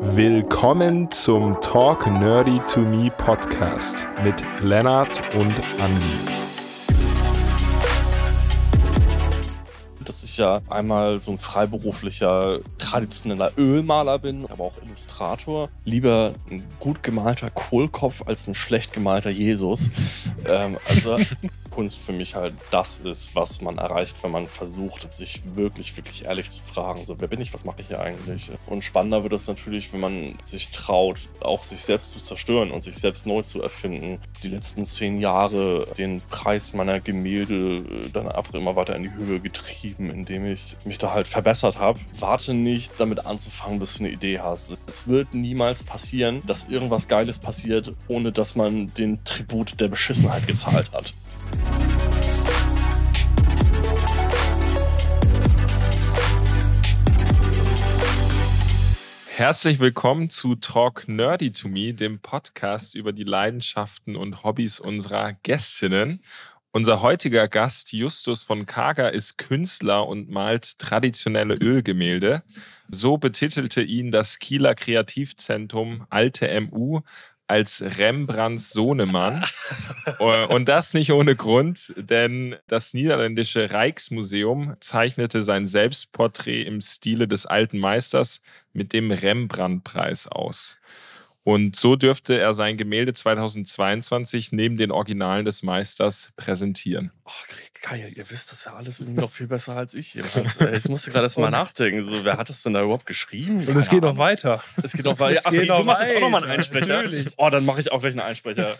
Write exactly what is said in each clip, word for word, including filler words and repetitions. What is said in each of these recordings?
Willkommen zum Talk Nerdy to Me Podcast mit Lennart und Andi. Dass ich ja einmal so ein freiberuflicher, traditioneller Ölmaler bin, aber auch Illustrator. Lieber ein gut gemalter Kohlkopf als ein schlecht gemalter Jesus. ähm, also Kunst für mich halt das ist, was man erreicht, wenn man versucht, sich wirklich, wirklich ehrlich zu fragen, so, wer bin ich, was mache ich hier eigentlich? Und spannender wird es natürlich, wenn man sich traut, auch sich selbst zu zerstören und sich selbst neu zu erfinden. Die letzten zehn Jahre den Preis meiner Gemälde dann einfach immer weiter in die Höhe getrieben, indem ich mich da halt verbessert habe. Warte nicht damit anzufangen, bis du eine Idee hast. Es wird niemals passieren, dass irgendwas Geiles passiert, ohne dass man den Tribut der Beschissenheit gezahlt hat. Herzlich willkommen zu Talk Nerdy to Me, dem Podcast über die Leidenschaften und Hobbys unserer Gästinnen. Unser heutiger Gast, Justus von Kager, ist Künstler und malt traditionelle Ölgemälde. So betitelte ihn das Kieler Kreativzentrum Alte M U als Rembrandts Sohnemann. Und das nicht ohne Grund, denn das niederländische Rijksmuseum zeichnete sein Selbstporträt im Stile des alten Meisters mit dem Rembrandt-Preis aus. Und so dürfte er sein Gemälde zweitausendzweiundzwanzig neben den Originalen des Meisters präsentieren. Oh, geil, ihr wisst das ja alles irgendwie noch viel besser als ich. Ich musste gerade erst mal nachdenken, so, wer hat das denn da überhaupt geschrieben? Und es geht noch weiter. Es geht noch weiter. Ach, wie, du machst jetzt auch nochmal einen Einsprecher? Natürlich. Oh, dann mache ich auch gleich einen Einsprecher.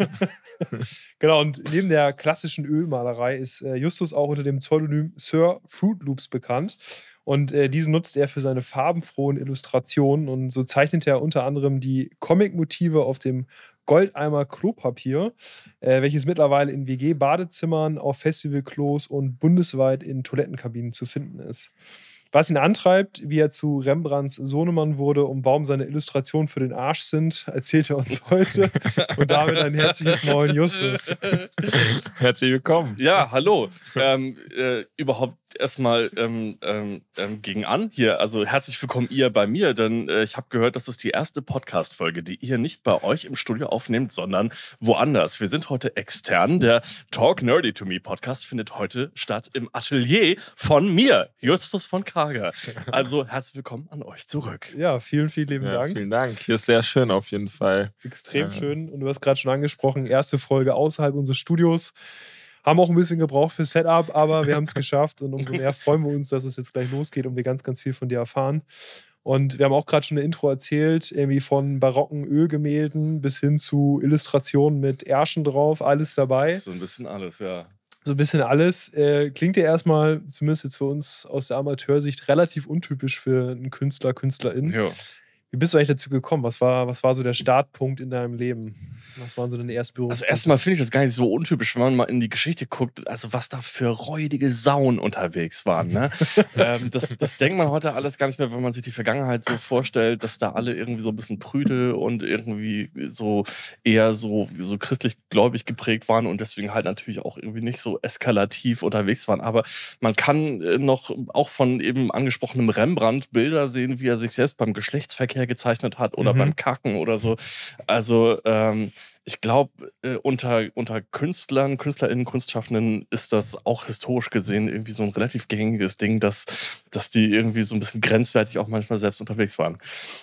Genau, und neben der klassischen Ölmalerei ist äh, Justus auch unter dem Pseudonym Sir Fruit Loops bekannt. Und äh, diesen nutzt er für seine farbenfrohen Illustrationen. Und so zeichnet er unter anderem die Comic-Motive auf dem Goldeimer Klopapier, äh, welches mittlerweile in W G-Badezimmern, auf Festivalklos und bundesweit in Toilettenkabinen zu finden ist. Was ihn antreibt, wie er zu Rembrandts Sohnemann wurde und warum seine Illustrationen für den Arsch sind, erzählt er uns heute. Und damit ein herzliches Moin, Justus. Herzlich willkommen. Ja, hallo. Ähm, äh, überhaupt erstmal ähm, ähm, gegen an hier. Also herzlich willkommen ihr bei mir, denn äh, ich habe gehört, das ist die erste Podcast-Folge, die ihr nicht bei euch im Studio aufnehmt, sondern woanders. Wir sind heute extern. Der Talk Nerdy to Me Podcast findet heute statt im Atelier von mir, Justus von Kager. Also herzlich willkommen an euch zurück. Ja, vielen, vielen lieben ja, Dank. Vielen Dank. Hier ist sehr schön auf jeden Fall. Extrem ja. schön. Und du hast gerade schon angesprochen, erste Folge außerhalb unseres Studios. Haben auch ein bisschen gebraucht für Setup, aber wir haben es geschafft und umso mehr freuen wir uns, dass es jetzt gleich losgeht und wir ganz, ganz viel von dir erfahren. Und wir haben auch gerade schon eine Intro erzählt, irgendwie von barocken Ölgemälden bis hin zu Illustrationen mit Ärschen drauf, alles dabei. So ein bisschen alles, ja. So ein bisschen alles. Äh, klingt ja erstmal, zumindest jetzt für uns aus der Amateursicht, relativ untypisch für einen Künstler, Künstlerin. Ja. Wie bist du eigentlich dazu gekommen? Was war, was war so der Startpunkt in deinem Leben? Was waren so deine ersten Berührungspunkte? Also erstmal finde ich das gar nicht so untypisch, wenn man mal in die Geschichte guckt, also was da für räudige Sauen unterwegs waren. Ne? ähm, das, das denkt man heute alles gar nicht mehr, wenn man sich die Vergangenheit so vorstellt, dass da alle irgendwie so ein bisschen prüde und irgendwie so eher so, so christlich-gläubig geprägt waren und deswegen halt natürlich auch irgendwie nicht so eskalativ unterwegs waren. Aber man kann noch auch von eben angesprochenem Rembrandt Bilder sehen, wie er sich selbst beim Geschlechtsverkehr gezeichnet hat oder mhm. beim Kacken oder so. Also ähm, ich glaube, äh, unter, unter Künstlern, KünstlerInnen, Kunstschaffenden ist das auch historisch gesehen irgendwie so ein relativ gängiges Ding, dass, dass die irgendwie so ein bisschen grenzwertig auch manchmal selbst unterwegs waren.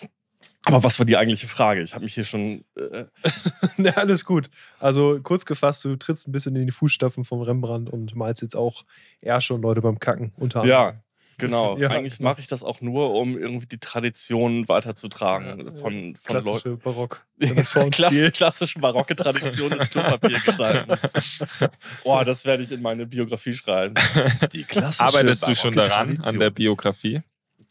Aber was war die eigentliche Frage? Ich habe mich hier schon... Äh ja, alles gut. Also kurz gefasst, du trittst ein bisschen in die Fußstapfen vom Rembrandt und malst jetzt auch eher schon Leute beim Kacken unter anderem. Ja. Genau, ja, eigentlich genau. mache ich das auch nur, um irgendwie die Tradition weiterzutragen ja, von, von klassische Leuten. Barock. Klass, klassische barocke Tradition des Klopapiergestaltens. Boah, das werde ich in meine Biografie schreiben. Die klassische Arbeitest du schon daran, Tradition. an der Biografie?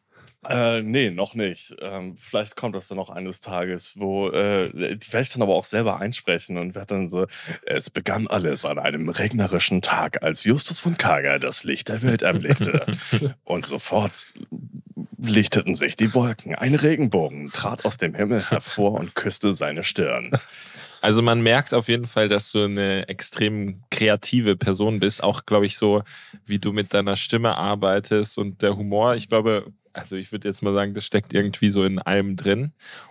Äh, nee, noch nicht. Ähm, vielleicht kommt das dann noch eines Tages, wo äh, die werde ich dann aber auch selber einsprechen und werde dann so, es begann alles an einem regnerischen Tag, als Justus von Kager das Licht der Welt erblickte. Und sofort lichteten sich die Wolken. Ein Regenbogen trat aus dem Himmel hervor und küsste seine Stirn. Also man merkt auf jeden Fall, dass du eine extrem kreative Person bist. Auch, glaube ich, so, wie du mit deiner Stimme arbeitest und der Humor. Ich glaube, also ich würde jetzt mal sagen, das steckt irgendwie so in allem drin.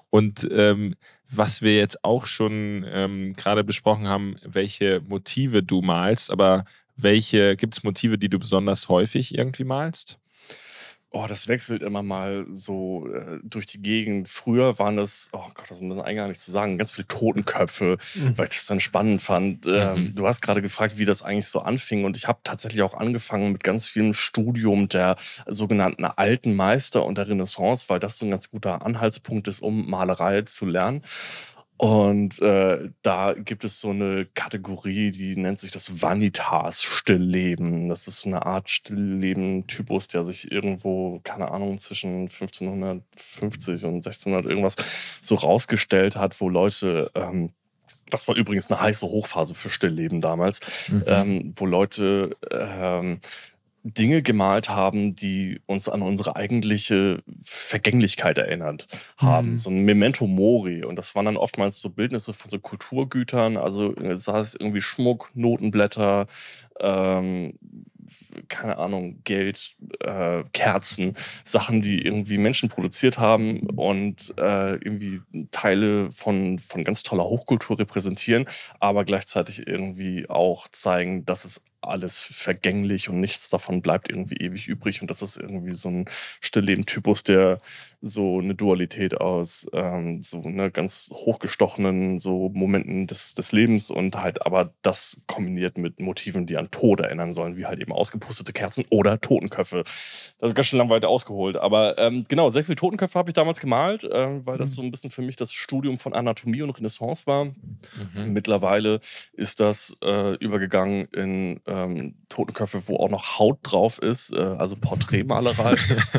Und ähm, was wir jetzt auch schon ähm, gerade besprochen haben, welche Motive du malst, aber welche, gibt es Motive, die du besonders häufig irgendwie malst? Oh, das wechselt immer mal so äh, durch die Gegend. Früher waren das, oh Gott, das muss man eigentlich gar nicht zu sagen, ganz viele Totenköpfe, Mhm. weil ich das dann spannend fand. Ähm, Mhm. du hast gerade gefragt, wie das eigentlich so anfing. Und ich habe tatsächlich auch angefangen mit ganz vielem Studium der sogenannten alten Meister und der Renaissance, weil das so ein ganz guter Anhaltspunkt ist, um Malerei zu lernen. Und äh, da gibt es so eine Kategorie, die nennt sich das Vanitas-Stillleben. Das ist so eine Art Stillleben-Typus, der sich irgendwo, keine Ahnung, zwischen fünfzehnhundertfünfzig und sechzehnhundert irgendwas so rausgestellt hat, wo Leute, ähm, das war übrigens eine heiße Hochphase für Stillleben damals, Mhm. ähm, wo Leute ähm, Dinge gemalt haben, die uns an unsere eigentliche Vergänglichkeit erinnert haben. Mhm. So ein Memento Mori. Und das waren dann oftmals so Bildnisse von so Kulturgütern, also äh, sei es irgendwie Schmuck, Notenblätter, ähm, keine Ahnung, Geld, äh, Kerzen, Sachen, die irgendwie Menschen produziert haben und äh, irgendwie Teile von, von ganz toller Hochkultur repräsentieren, aber gleichzeitig irgendwie auch zeigen, dass es alles vergänglich und nichts davon bleibt irgendwie ewig übrig. Und das ist irgendwie so ein Stillleben-Typus, der so eine Dualität aus ähm, so ne, ganz hochgestochenen so Momenten des, des Lebens und halt aber das kombiniert mit Motiven, die an Tod erinnern sollen, wie halt eben ausgepustete Kerzen oder Totenköpfe. Das ist ganz schön lang weiter ausgeholt. Aber ähm, genau, sehr viele Totenköpfe habe ich damals gemalt, äh, weil das so ein bisschen für mich das Studium von Anatomie und Renaissance war. Mhm. Mittlerweile ist das äh, übergegangen in ähm, Totenköpfe, wo auch noch Haut drauf ist, äh, also Porträtmalerei.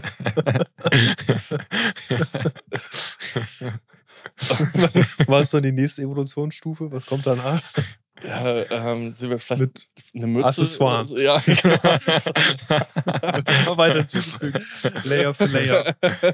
Was ist dann die nächste Evolutionsstufe? Was kommt danach? Ja, ähm, sind wir vielleicht Mit eine Mütze? Accessoires. Ja, genau. Immer weiter hinzugefügt. Layer für Layer.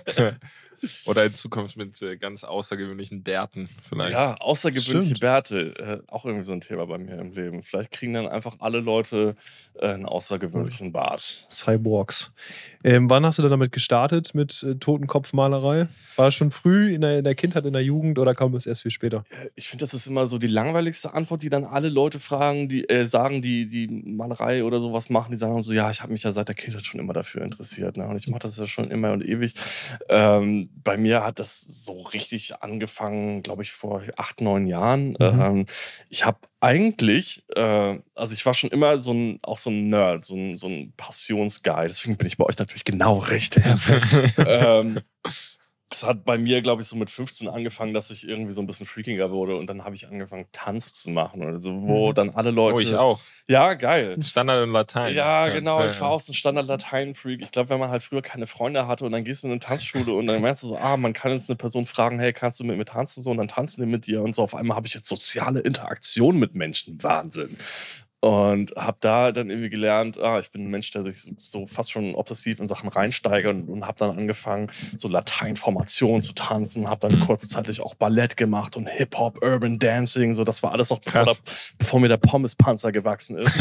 Oder in Zukunft mit äh, ganz außergewöhnlichen Bärten vielleicht. Ja, außergewöhnliche Stimmt. Bärte. Äh, auch irgendwie so ein Thema bei mir im Leben. Vielleicht kriegen dann einfach alle Leute äh, einen außergewöhnlichen Bart. Cyborgs. Ähm, wann hast du denn damit gestartet mit äh, Totenkopfmalerei? War das schon früh in der, in der Kindheit, in der Jugend oder kam das erst viel später? Ich finde, das ist immer so die langweiligste Antwort, die dann alle Leute fragen, die äh, sagen, die, die Malerei oder sowas machen. Die sagen so, ja, ich habe mich ja seit der Kindheit schon immer dafür interessiert. Ne? Und ich mache das ja schon immer und ewig. Ähm, bei mir hat das so richtig angefangen, glaube ich, vor acht, neun Jahren. Mhm. Ähm, ich habe eigentlich, äh, also ich war schon immer so ein, auch so ein Nerd, so ein, so ein Passionsguy. Deswegen bin ich bei euch natürlich genau richtig. ähm, Es hat bei mir, glaube ich, so mit fünfzehn angefangen, dass ich irgendwie so ein bisschen freakinger wurde und dann habe ich angefangen, Tanz zu machen oder so, wo Mhm. dann alle Leute. Oh, ich auch. Ja, geil. Standard und Latein. Ja, Ganz, genau. ja, Ich war ja. auch so ein Standard-Latein-Freak. Ich glaube, wenn man halt früher keine Freunde hatte und dann gehst du in eine Tanzschule und dann merkst du so, ah, man kann jetzt eine Person fragen, hey, kannst du mit mir tanzen? So, und dann tanzen die mit dir und so. Auf einmal habe ich jetzt soziale Interaktion mit Menschen. Wahnsinn. Und habe da dann irgendwie gelernt, ah, ich bin ein Mensch, der sich so, so fast schon obsessiv in Sachen reinsteigert und, und habe dann angefangen, so Lateinformationen zu tanzen, habe dann Mhm. kurzzeitig auch Ballett gemacht und Hip-Hop, Urban Dancing, so das war alles noch bevor, Krass. der, bevor mir der Pommespanzer gewachsen ist.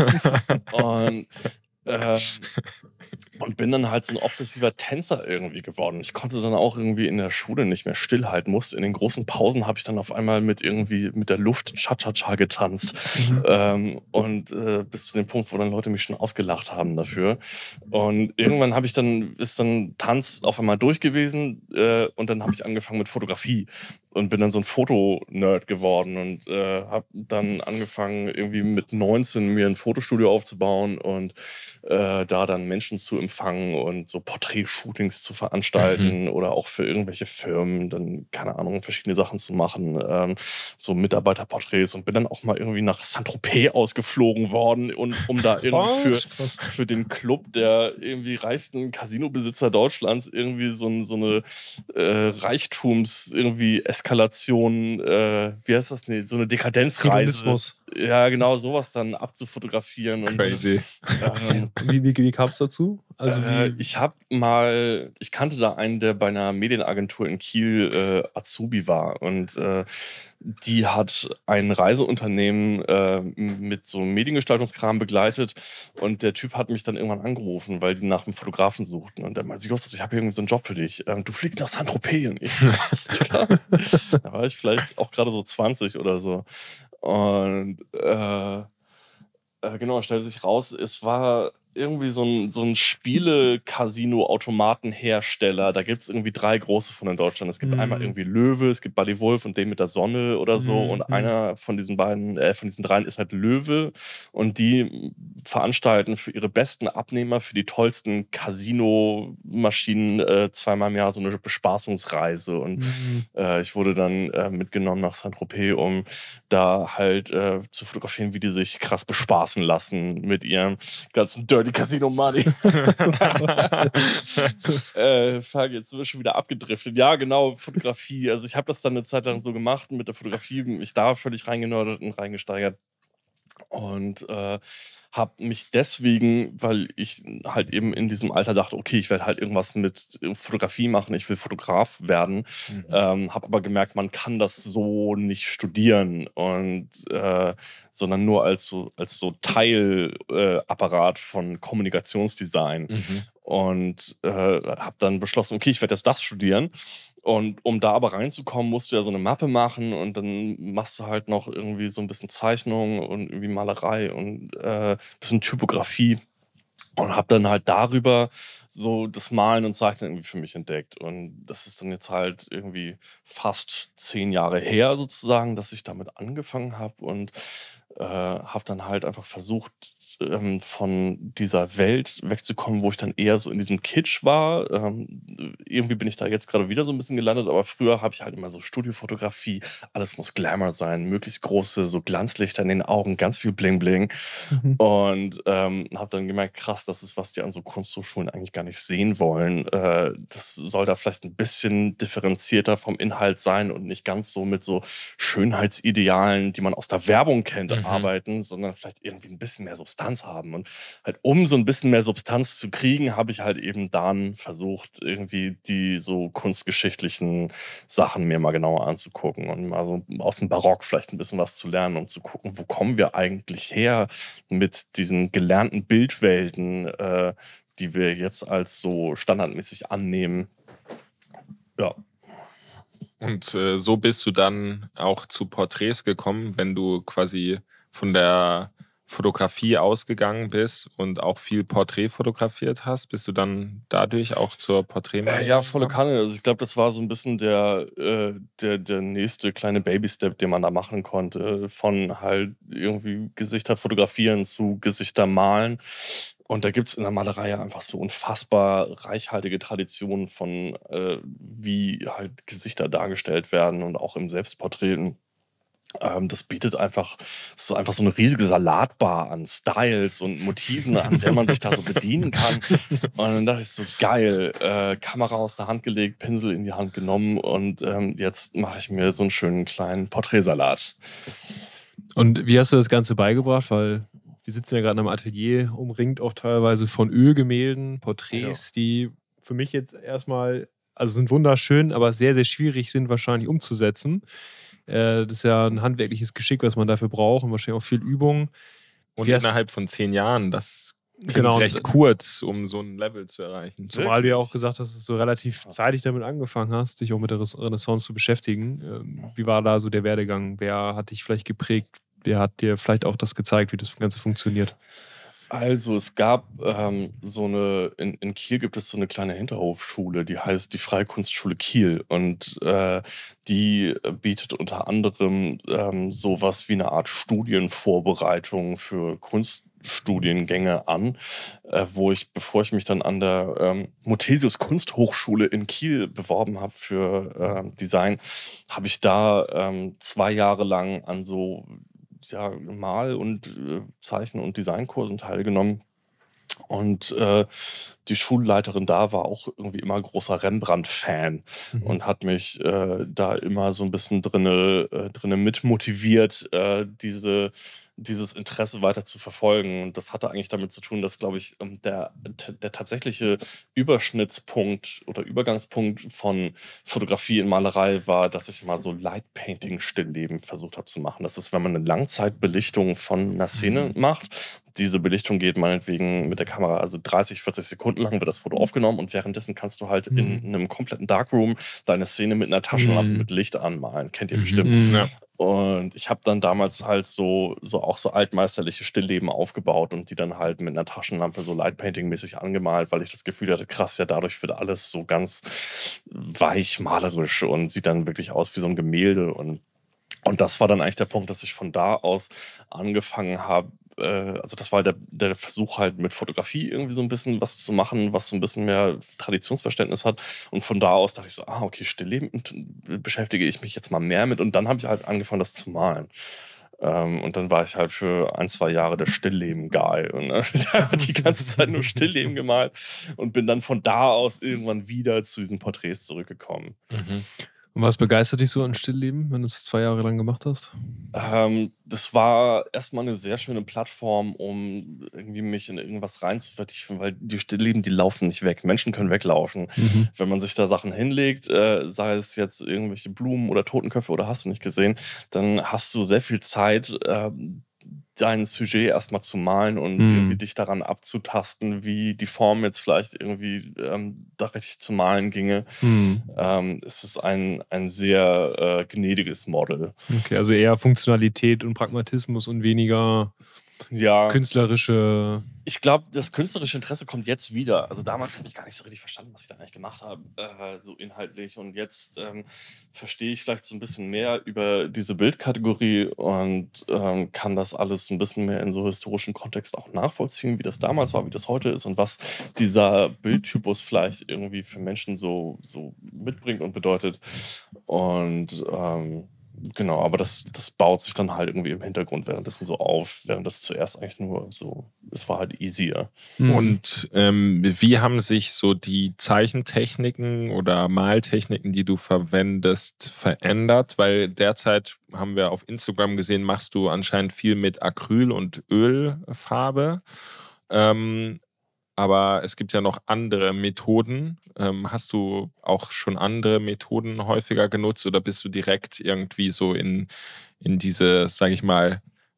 und ähm, und bin dann halt so ein obsessiver Tänzer irgendwie geworden. Ich konnte dann auch irgendwie in der Schule nicht mehr stillhalten. Musste in den großen Pausen habe ich dann auf einmal mit irgendwie mit der Luft Cha-Cha-Cha getanzt. Mhm. Ähm, und äh, bis zu dem Punkt, wo dann Leute mich schon ausgelacht haben dafür. Und irgendwann habe ich dann, ist dann Tanz auf einmal durch gewesen äh, und dann habe ich angefangen mit Fotografie und bin dann so ein Fotonerd geworden und äh, habe dann angefangen, irgendwie mit neunzehn mir ein Fotostudio aufzubauen und äh, da dann Menschen zu empfangen und so Porträtshootings zu veranstalten oder auch für irgendwelche Firmen dann, keine Ahnung, verschiedene Sachen zu machen, ähm, so Mitarbeiterporträts und bin dann auch mal irgendwie nach Saint-Tropez ausgeflogen worden und um da irgendwie für, Krass. für den Club der irgendwie reichsten Casino-Besitzer Deutschlands irgendwie so, ein- so eine äh, Reichtums irgendwie Eskalation, äh, wie heißt das? Nee, so eine Dekadenzreise. Hedonismus. ja, genau, sowas dann abzufotografieren. Und, Crazy. Ähm, Wie, wie, wie kam es dazu? Also äh, wie, ich habe mal, ich kannte da einen, der bei einer Medienagentur in Kiel äh, Azubi war und äh, die hat ein Reiseunternehmen äh, mit so Mediengestaltungskram begleitet und der Typ hat mich dann irgendwann angerufen, weil die nach einem Fotografen suchten und der meinte, Justus, ich habe hier irgendwie so einen Job für dich. Ähm, du fliegst nach Saint-Tropez. Und ich so, was, Digga? Da war ich vielleicht auch gerade so zwanzig oder so. Und äh, äh, genau, stellt sich raus, es war irgendwie so ein, so ein Spiele-Casino-Automatenhersteller. Da gibt es irgendwie drei große von in Deutschland. Es gibt einmal Mhm. irgendwie Löwe, es gibt Buddy Wolf und den mit der Sonne oder so. Mhm. Und einer von diesen beiden, äh, von diesen dreien ist halt Löwe. Und die veranstalten für ihre besten Abnehmer, für die tollsten Casino-Maschinen äh, zweimal im Jahr so eine Bespaßungsreise. Und Mhm. äh, ich wurde dann äh, mitgenommen nach Saint-Tropez, um da halt äh, zu fotografieren, wie die sich krass bespaßen lassen mit ihrem ganzen Dirty Casino Money. äh, Frage, jetzt sind wir schon wieder abgedriftet. Ja, genau, Fotografie. Also ich habe das dann eine Zeit lang so gemacht mit der Fotografie, mich da völlig reingenördet und reingesteigert. Und äh, habe mich deswegen, weil ich halt eben in diesem Alter dachte, okay, ich werde halt irgendwas mit Fotografie machen, ich will Fotograf werden, Mhm. ähm, habe aber gemerkt, man kann das so nicht studieren und äh, sondern nur als so, als so Teilapparat äh, von Kommunikationsdesign. Mhm. Und äh, habe dann beschlossen, okay, ich werde jetzt das studieren. Und um da aber reinzukommen, musst du ja so eine Mappe machen und dann machst du halt noch irgendwie so ein bisschen Zeichnung und irgendwie Malerei und äh, ein bisschen Typografie und habe dann halt darüber so das Malen und Zeichnen irgendwie für mich entdeckt. Und das ist dann jetzt halt irgendwie fast zehn Jahre her sozusagen, dass ich damit angefangen habe und äh, habe dann halt einfach versucht, ähm, von dieser Welt wegzukommen, wo ich dann eher so in diesem Kitsch war. Ähm, irgendwie bin ich da jetzt gerade wieder so ein bisschen gelandet, aber früher habe ich halt immer so Studiofotografie, alles muss Glamour sein, möglichst große, so Glanzlichter in den Augen, ganz viel Bling Bling. Mhm. Und ähm, habe dann gemerkt, krass, das ist, was die an so Kunsthochschulen eigentlich gar nicht sehen wollen. Äh, das soll da vielleicht ein bisschen differenzierter vom Inhalt sein und nicht ganz so mit so Schönheitsidealen, die man aus der Werbung kennt, Mhm. arbeiten, sondern vielleicht irgendwie ein bisschen mehr Substanz haben. Und halt, um so ein bisschen mehr Substanz zu kriegen, habe ich halt eben dann versucht, irgendwie die so kunstgeschichtlichen Sachen mir mal genauer anzugucken und mal so aus dem Barock vielleicht ein bisschen was zu lernen, um zu gucken, wo kommen wir eigentlich her mit diesen gelernten Bildwelten, äh, die wir jetzt als so standardmäßig annehmen. Ja. Und äh, so bist du dann auch zu Porträts gekommen, wenn du quasi von der Fotografie ausgegangen bist und auch viel Porträt fotografiert hast, bist du dann dadurch auch zur Porträtmalerin Äh, ja, volle gekommen? Kanne. Also ich glaube, das war so ein bisschen der, äh, der, der nächste kleine Baby-Step, den man da machen konnte. Von halt irgendwie Gesichter fotografieren zu Gesichter malen. Und da gibt es in der Malerei ja einfach so unfassbar reichhaltige Traditionen von, äh, wie halt Gesichter dargestellt werden und auch im Selbstporträt. Ähm, das bietet einfach, es ist einfach so eine riesige Salatbar an Styles und Motiven, an der man sich da so bedienen kann. Und dann dachte ich so, geil, äh, Kamera aus der Hand gelegt, Pinsel in die Hand genommen und ähm, jetzt mache ich mir so einen schönen kleinen Porträtsalat. Und wie hast du das Ganze beigebracht? Weil wir sitzen ja gerade in einem Atelier, umringt auch teilweise von Ölgemälden, Porträts, die für mich jetzt erstmal, also sind wunderschön, aber sehr, sehr schwierig sind wahrscheinlich umzusetzen. Äh, das ist ja ein handwerkliches Geschick, was man dafür braucht und wahrscheinlich auch viel Übung. Und Wie hast- innerhalb von zehn Jahren, das klingt Genau, und- recht kurz, um so ein Level zu erreichen. Zumal du ja Wirklich? auch gesagt hast, dass du relativ zeitig damit angefangen hast, dich auch mit der Res- Renaissance zu beschäftigen. Ähm, Wie war da so der Werdegang? Wer hat dich vielleicht geprägt? Wer hat dir vielleicht auch das gezeigt, wie das Ganze funktioniert? Also es gab ähm, so eine, in, in Kiel gibt es so eine kleine Hinterhofschule, die heißt die Freie Kunstschule Kiel und äh, die bietet unter anderem ähm, sowas wie eine Art Studienvorbereitung für Kunststudiengänge an, äh, wo ich, bevor ich mich dann an der ähm, Muthesius Kunsthochschule in Kiel beworben habe für ähm, Design, habe ich da ähm, zwei Jahre lang an so ja, Mal- und äh, Zeichen- und Designkursen teilgenommen. Und äh, die Schulleiterin da war auch irgendwie immer großer Rembrandt-Fan Mhm. und hat mich äh, da immer so ein bisschen drinne, äh, drinne mitmotiviert, äh, diese, dieses Interesse weiter zu verfolgen. Und das hatte eigentlich damit zu tun, dass, glaube ich, ähm, der, t- der tatsächliche Überschnittspunkt oder Übergangspunkt von Fotografie in Malerei war, dass ich mal so Light-Painting-Stillleben versucht habe zu machen. Das ist, wenn man eine Langzeitbelichtung von einer Szene Mhm. macht. Diese Belichtung geht meinetwegen mit der Kamera, also dreißig, vierzig Sekunden lang wird das Foto aufgenommen und währenddessen kannst du halt in Mhm. einem kompletten Darkroom deine Szene mit einer Taschenlampe Mhm. mit Licht anmalen. Kennt ihr Mhm. bestimmt. Mhm. Ja. Und ich habe dann damals halt so, so auch so altmeisterliche Stillleben aufgebaut und die dann halt mit einer Taschenlampe so Lightpainting-mäßig angemalt, weil ich das Gefühl hatte, krass, ja, dadurch wird alles so ganz weich malerisch und sieht dann wirklich aus wie so ein Gemälde. Und, und das war dann eigentlich der Punkt, dass ich von da aus angefangen habe, äh, also das war der, der Versuch halt mit Fotografie irgendwie so ein bisschen was zu machen, was so ein bisschen mehr Traditionsverständnis hat. Und von da aus dachte ich so, ah, okay, Stillleben und beschäftige ich mich jetzt mal mehr mit. Und dann habe ich halt angefangen, das zu malen. Ähm, und dann war ich halt für ein, zwei Jahre der Stillleben-Guy. Und äh, habe die ganze Zeit nur Stillleben gemalt und bin dann von da aus irgendwann wieder zu diesen Porträts zurückgekommen. Mhm. Und was begeistert dich so an Stillleben, wenn du es zwei Jahre lang gemacht hast? Ähm, das war erstmal eine sehr schöne Plattform, um irgendwie mich in irgendwas rein zu vertiefen, weil die Stillleben, die laufen nicht weg. Menschen können weglaufen. Mhm. Wenn man sich da Sachen hinlegt, äh, sei es jetzt irgendwelche Blumen oder Totenköpfe oder hast du nicht gesehen, dann hast du sehr viel Zeit, äh, dein Sujet erstmal zu malen und Mhm. irgendwie dich daran abzutasten, wie die Form jetzt vielleicht irgendwie ähm, da richtig zu malen ginge. Mhm. Ähm, es ist ein, ein sehr äh, gnädiges Model. Okay, also eher Funktionalität und Pragmatismus und weniger Ja, künstlerische. ich glaube, das künstlerische Interesse kommt jetzt wieder. Also damals habe ich gar nicht so richtig verstanden, was ich da eigentlich gemacht habe, äh, so inhaltlich. Und jetzt ähm, verstehe ich vielleicht so ein bisschen mehr über diese Bildkategorie und ähm, kann das alles ein bisschen mehr in so historischen Kontext auch nachvollziehen, wie das damals war, wie das heute ist und was dieser Bildtypus vielleicht irgendwie für Menschen so, so mitbringt und bedeutet. Und ähm, genau, aber das, das baut sich dann halt irgendwie im Hintergrund währenddessen so auf, während das zuerst eigentlich nur so, es war halt easier. Mhm. Und ähm, wie haben sich so die Zeichentechniken oder Maltechniken, die du verwendest, verändert? Weil derzeit haben wir auf Instagram gesehen, machst du anscheinend viel mit Acryl- und Ölfarbe. Ähm, aber es gibt ja noch andere Methoden. Ähm, hast du auch schon andere Methoden häufiger genutzt oder bist du direkt irgendwie so in, in diese, sag ich mal,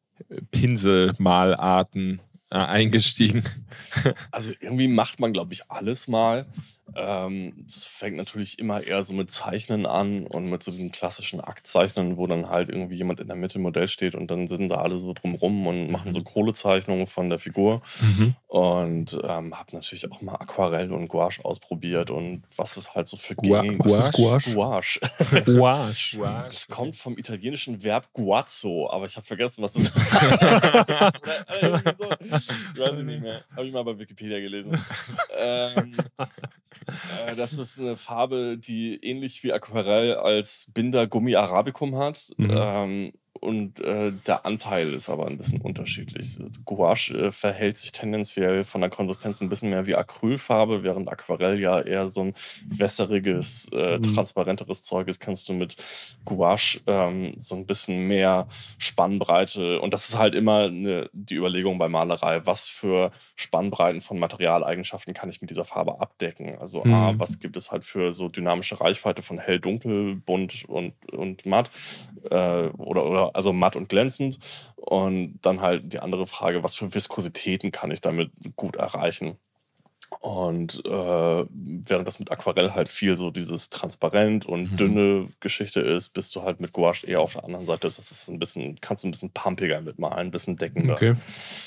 Pinselmalarten äh, eingestiegen? Also irgendwie macht man, glaube ich, alles mal. Ähm, das fängt natürlich immer eher so mit Zeichnen an und mit so diesen klassischen Aktzeichnen, wo dann halt irgendwie jemand in der Mitte im Modell steht und dann sind da alle so drumrum und machen so Mhm. Kohlezeichnungen von der Figur. Mhm. Und ähm, habe natürlich auch mal Aquarell und Gouache ausprobiert und was es halt so für Gua- gängige- Was ist Gouache? Gouache. Gouache. Das kommt vom italienischen Verb guazzo, aber ich habe vergessen, was das heißt. Oder irgendwie so. Weiß ich nicht mehr. Habe ich mal bei Wikipedia gelesen. ähm, äh, das ist eine Farbe, die ähnlich wie Aquarell als Binder Gummi Arabicum hat. Mhm. Ähm, und äh, der Anteil ist aber ein bisschen unterschiedlich. Also Gouache äh, verhält sich tendenziell von der Konsistenz ein bisschen mehr wie Acrylfarbe, während Aquarell ja eher so ein wässriges, äh, Mhm. transparenteres Zeug ist, kannst du mit Gouache ähm, so ein bisschen mehr Spannbreite. Und das ist halt immer eine, die Überlegung bei Malerei, was für Spannbreiten von Materialeigenschaften kann ich mit dieser Farbe abdecken. Also A, Mhm. was gibt es halt für so dynamische Reichweite von hell, dunkel, bunt und, und matt. Äh, oder, oder also matt und glänzend. Und dann halt die andere Frage, was für Viskositäten kann ich damit gut erreichen? Und äh, während das mit Aquarell halt viel so dieses transparent und Mhm. dünne Geschichte ist, bist du halt mit Gouache eher auf der anderen Seite. Das ist ein bisschen, kannst du ein bisschen pumpiger mitmalen, ein bisschen deckender. Okay.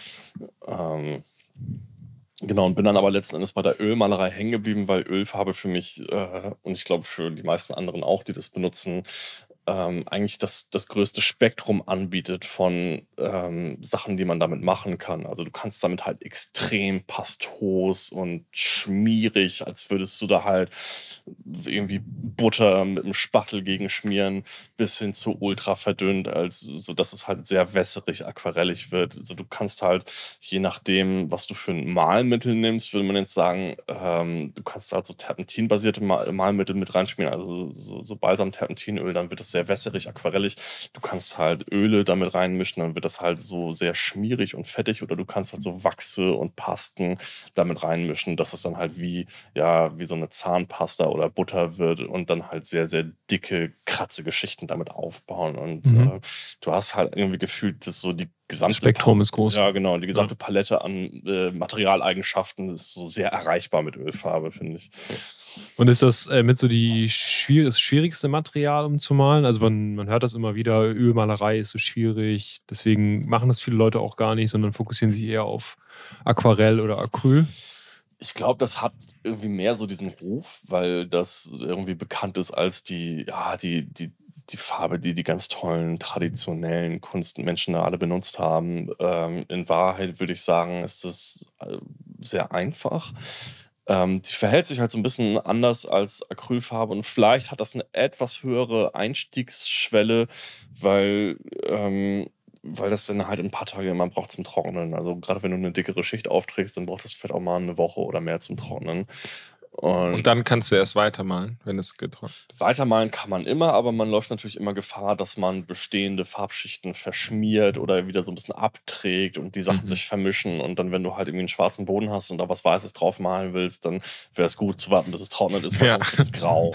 Ähm, genau, und bin dann aber letzten Endes bei der Ölmalerei hängen geblieben, weil Ölfarbe für mich äh, und ich glaube für die meisten anderen auch, die das benutzen, ähm, eigentlich das, das größte Spektrum anbietet von ähm, Sachen, die man damit machen kann. Also du kannst damit halt extrem pastos und schmierig, als würdest du da halt irgendwie Butter mit einem Spachtel gegenschmieren, bis hin zu ultra verdünnt, als so dass es halt sehr wässerig, aquarellig wird. Also du kannst halt, je nachdem, was du für ein Malmittel nimmst, würde man jetzt sagen, ähm, du kannst halt so terpentinbasierte Mal Malmittel mit reinschmieren, also so, so Balsam-Terpentinöl, dann wird das sehr wässerig, aquarellig. Du kannst halt Öle damit reinmischen, dann wird das halt so sehr schmierig und fettig, oder du kannst halt so Wachse und Pasten damit reinmischen, dass es dann halt wie, ja, wie so eine Zahnpasta oder Butter wird und dann halt sehr, sehr dicke, kratzige Schichten damit aufbauen. Und Mhm. äh, du hast halt irgendwie gefühlt, dass so die gesamte Spektrum Pa- ist groß. Ja, genau. Die gesamte Palette an äh, Materialeigenschaften ist so sehr erreichbar mit Ölfarbe, finde ich. Und ist das äh, mit so die schwier das schwierigste Material, um zu malen? Also man, man hört das immer wieder, Ölmalerei ist so schwierig, deswegen machen das viele Leute auch gar nicht, sondern fokussieren sich eher auf Aquarell oder Acryl. Ich glaube, das hat irgendwie mehr so diesen Ruf, weil das irgendwie bekannt ist als die, ja, die, die, die Farbe, die die ganz tollen, traditionellen Kunstmenschen da alle benutzt haben. Ähm, in Wahrheit würde ich sagen, ist es äh, sehr einfach. Ähm, die verhält sich halt so ein bisschen anders als Acrylfarbe, und vielleicht hat das eine etwas höhere Einstiegsschwelle, weil, ähm, weil das dann halt ein paar Tage immer braucht zum Trocknen. Also gerade wenn du eine dickere Schicht aufträgst, dann braucht das vielleicht auch mal eine Woche oder mehr zum Trocknen. Und, Und dann kannst du erst weitermalen, wenn es getrocknet ist. weitermalen kann man immer, aber man läuft natürlich immer Gefahr, dass man bestehende Farbschichten verschmiert oder wieder so ein bisschen abträgt und die Sachen Mhm. sich vermischen. Und dann, wenn du halt irgendwie einen schwarzen Boden hast und da was Weißes drauf malen willst, dann wäre es gut zu warten, bis es trocknet ist, weil Ja. sonst wird es grau.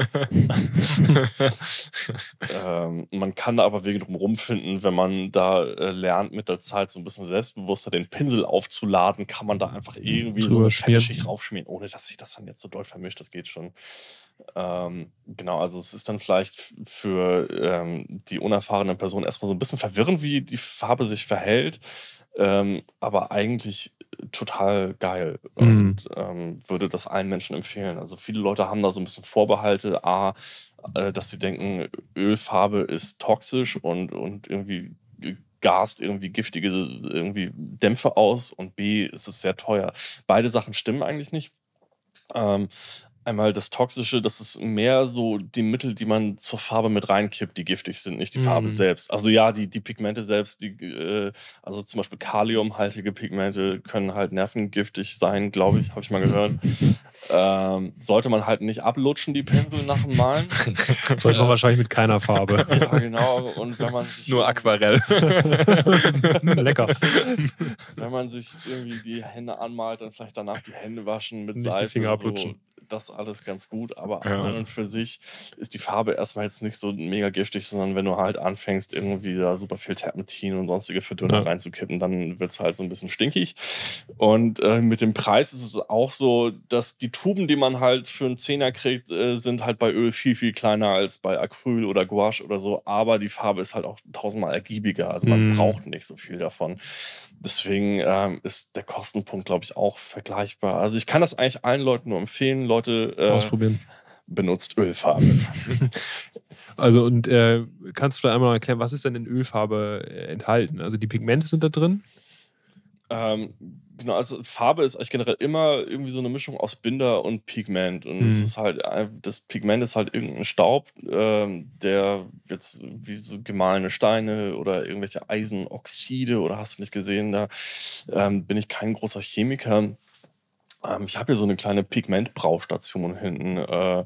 Ähm, man kann da aber Wege drum rumfinden, wenn man da äh, lernt, mit der Zeit so ein bisschen selbstbewusster den Pinsel aufzuladen, kann man da einfach irgendwie so Drüber eine fette schmieren. Schicht draufschmieren, ohne dass sich das dann jetzt so doll vermischt. Das geht schon. Ähm, genau, also es ist dann vielleicht f- für ähm, die unerfahrene Person erstmal so ein bisschen verwirrend, wie die Farbe sich verhält, ähm, aber eigentlich total geil, Mhm. und ähm, würde das allen Menschen empfehlen. Also viele Leute haben da so ein bisschen Vorbehalte, A, äh, dass sie denken, Ölfarbe ist toxisch und, und irgendwie g- gast irgendwie giftige irgendwie Dämpfe aus, und B, ist es sehr teuer. Beide Sachen stimmen eigentlich nicht. Ähm, einmal das Toxische, das ist mehr so die Mittel, die man zur Farbe mit reinkippt, die giftig sind, nicht die Farbe Mhm. selbst. Also ja, die, die Pigmente selbst, die, äh, also zum Beispiel kaliumhaltige Pigmente können halt nervengiftig sein, glaube ich, habe ich mal gehört. Ähm, sollte man halt nicht ablutschen, die Pinsel nach dem Malen. Sollte man Äh, wahrscheinlich mit keiner Farbe. ja, genau. Und wenn man sich Nur Aquarell. Lecker. wenn man sich irgendwie die Hände anmalt, dann vielleicht danach die Hände waschen mit Nicht die Seife. Finger So, ablutschen. das alles ganz gut, aber Ja. an und für sich ist die Farbe erstmal jetzt nicht so mega giftig, sondern wenn du halt anfängst, irgendwie da super viel Terpentin und sonstige Verdünner Ja. reinzukippen, dann wird es halt so ein bisschen stinkig. Und äh, mit dem Preis ist es auch so, dass die Tuben, die man halt für einen Zehner kriegt, äh, sind halt bei Öl viel, viel kleiner als bei Acryl oder Gouache oder so, aber die Farbe ist halt auch tausendmal ergiebiger, also man Mm. braucht nicht so viel davon. Deswegen ähm, ist der Kostenpunkt, glaube ich, auch vergleichbar. Also ich kann das eigentlich allen Leuten nur empfehlen. Leute, äh, Ausprobieren. benutzt Ölfarbe. Also und äh, kannst du da einmal noch erklären, was ist denn in Ölfarbe äh, enthalten? Also die Pigmente sind da drin? Ähm, genau, also Farbe ist eigentlich generell immer irgendwie so eine Mischung aus Binder und Pigment. Und es Mhm. ist halt, ein- das Pigment ist halt irgendein Staub, ähm, der jetzt wie so gemahlene Steine oder irgendwelche Eisenoxide oder hast du nicht gesehen, da ähm, bin ich kein großer Chemiker. Ähm, ich habe hier so eine kleine Pigmentbraustation hinten. Äh,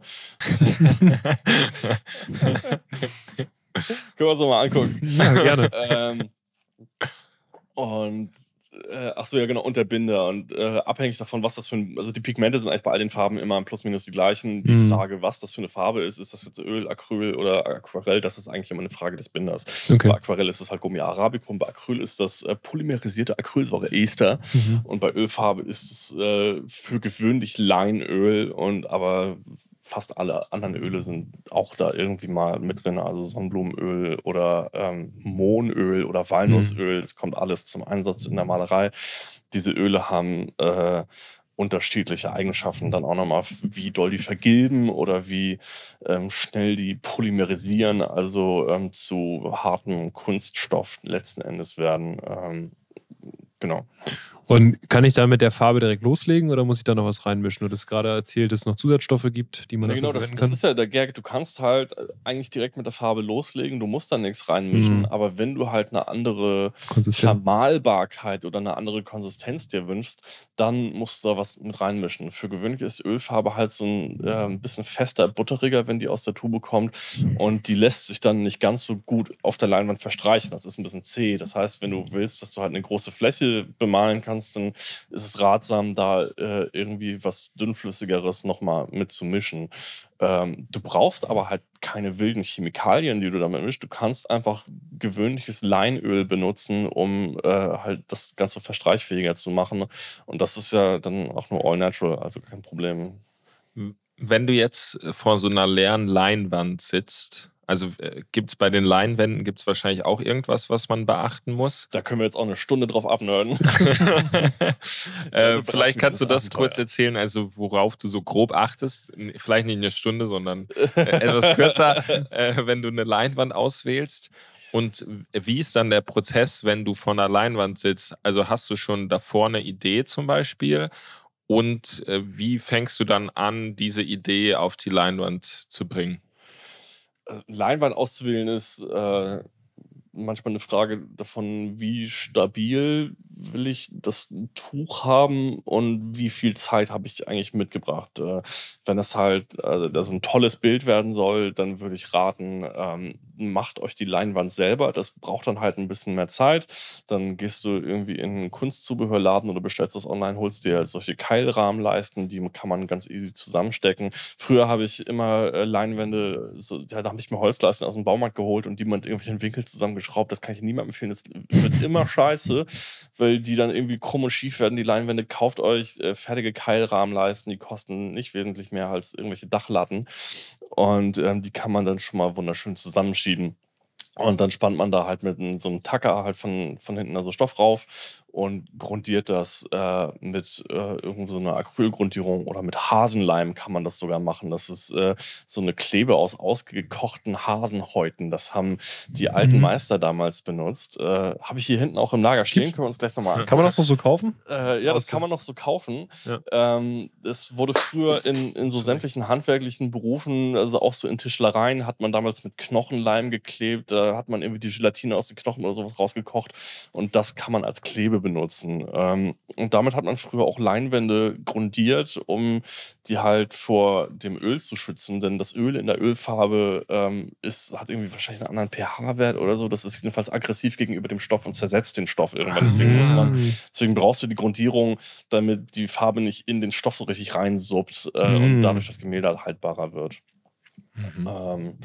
können wir uns doch mal angucken. Ja, gerne. ähm, und äh, ach so, ja genau, und der Binder. Und äh, abhängig davon, was das für ein, also die Pigmente sind eigentlich bei all den Farben immer plus minus die gleichen. Die Mhm. Frage, was das für eine Farbe ist, ist das jetzt Öl, Acryl oder Aquarell, das ist eigentlich immer eine Frage des Binders. Okay. Bei Aquarell ist es halt Gummi Arabicum, bei Acryl ist das äh, polymerisierte Acrylsäure-Ester, Mhm. und bei Ölfarbe ist es äh, für gewöhnlich Leinöl, und aber fast alle anderen Öle sind auch da irgendwie mal mit drin, also Sonnenblumenöl oder ähm, Mohnöl oder Walnussöl, das kommt alles zum Einsatz in der Malerei. Diese Öle haben äh, unterschiedliche Eigenschaften dann auch nochmal, wie doll die vergilben oder wie ähm, schnell die polymerisieren, also ähm, zu hartem Kunststoff letzten Endes werden. Ähm, genau. Und kann ich da mit der Farbe direkt loslegen oder muss ich da noch was reinmischen? Du hast gerade erzählt, dass es noch Zusatzstoffe gibt, die man Ja, dafür genau, das, verwenden das kann. ist ja der Gag. Du kannst halt äh, eigentlich direkt mit der Farbe loslegen, du musst da nichts reinmischen, Mhm. aber wenn du halt eine andere Konsistenz. Vermalbarkeit oder eine andere Konsistenz dir wünschst, dann musst du da was mit reinmischen. Für gewöhnlich ist Ölfarbe halt so ein äh, ein bisschen fester, butteriger, wenn die aus der Tube kommt, und die lässt sich dann nicht ganz so gut auf der Leinwand verstreichen. Das ist ein bisschen zäh. Das heißt, wenn du willst, dass du halt eine große Fläche bemalen kannst, dann ist es ratsam, da äh, irgendwie was dünnflüssigeres nochmal mit zu mischen. Ähm, du brauchst aber halt keine wilden Chemikalien, die du damit mischst. Du kannst einfach gewöhnliches Leinöl benutzen, um äh, halt das Ganze verstreichfähiger zu machen. Und das ist ja dann auch nur all natural, also kein Problem. Wenn du jetzt vor so einer leeren Leinwand sitzt, also äh, gibt es bei den Leinwänden gibt's wahrscheinlich auch irgendwas, was man beachten muss? Da können wir jetzt auch eine Stunde drauf abnörden. äh, vielleicht kannst du das Abenteuer. kurz erzählen, also worauf du so grob achtest. N- Vielleicht nicht eine Stunde, sondern äh, etwas kürzer, äh, wenn du eine Leinwand auswählst. Und wie ist dann der Prozess, wenn du vor einer Leinwand sitzt? Also hast du schon davor eine Idee zum Beispiel? Und äh, wie fängst du dann an, diese Idee auf die Leinwand zu bringen? Äh, Leinwand auszuwählen ist äh, manchmal eine Frage davon, wie stabil will ich das Tuch haben und wie viel Zeit habe ich eigentlich mitgebracht. Äh, wenn das halt äh, da so ein tolles Bild werden soll, dann würde ich raten, ähm, macht euch die Leinwand selber. Das braucht dann halt ein bisschen mehr Zeit. Dann gehst du irgendwie in einen Kunstzubehörladen oder bestellst das online, holst dir halt solche Keilrahmenleisten, die kann man ganz easy zusammenstecken. Früher habe ich immer äh, Leinwände, so, ja, da habe ich mir Holzleisten aus dem Baumarkt geholt und die mit irgendwelchen Winkeln zusammengeschraubt. Das kann ich niemandem empfehlen. Das wird immer scheiße, weil die dann irgendwie krumm und schief werden. Die Leinwände, kauft euch äh, fertige Keilrahmenleisten, die kosten nicht wesentlich mehr als irgendwelche Dachlatten. Und ähm, die kann man dann schon mal wunderschön zusammenschieben. Und dann spannt man da halt mit n- so einem Tacker halt von, von hinten also Stoff rauf und grundiert das äh, mit äh, irgend so einer Acrylgrundierung oder mit Hasenleim kann man das sogar machen. Das ist äh, so eine Klebe aus ausgekochten Hasenhäuten. Das haben die alten Mhm. Meister damals benutzt. Äh, Habe ich hier hinten auch im Lager stehen, können wir uns gleich nochmal Kann man das noch so kaufen? äh, ja, das Aus kann dem- man noch so kaufen. Ja. Ähm, es wurde früher in, in so sämtlichen handwerklichen Berufen, also auch so in Tischlereien, hat man damals mit Knochenleim geklebt. Da hat man irgendwie die Gelatine aus den Knochen oder sowas rausgekocht. Und das kann man als Klebe benutzen. Ähm, und damit hat man früher auch Leinwände grundiert, um die halt vor dem Öl zu schützen. Denn das Öl in der Ölfarbe ähm, ist, hat irgendwie wahrscheinlich einen anderen pH-Wert oder so. Das ist jedenfalls aggressiv gegenüber dem Stoff und zersetzt den Stoff irgendwann. Deswegen muss man Mhm. Deswegen brauchst du die Grundierung, damit die Farbe nicht in den Stoff so richtig reinsuppt äh, Mm. und dadurch das Gemälde halt haltbarer wird. Mhm. Ähm,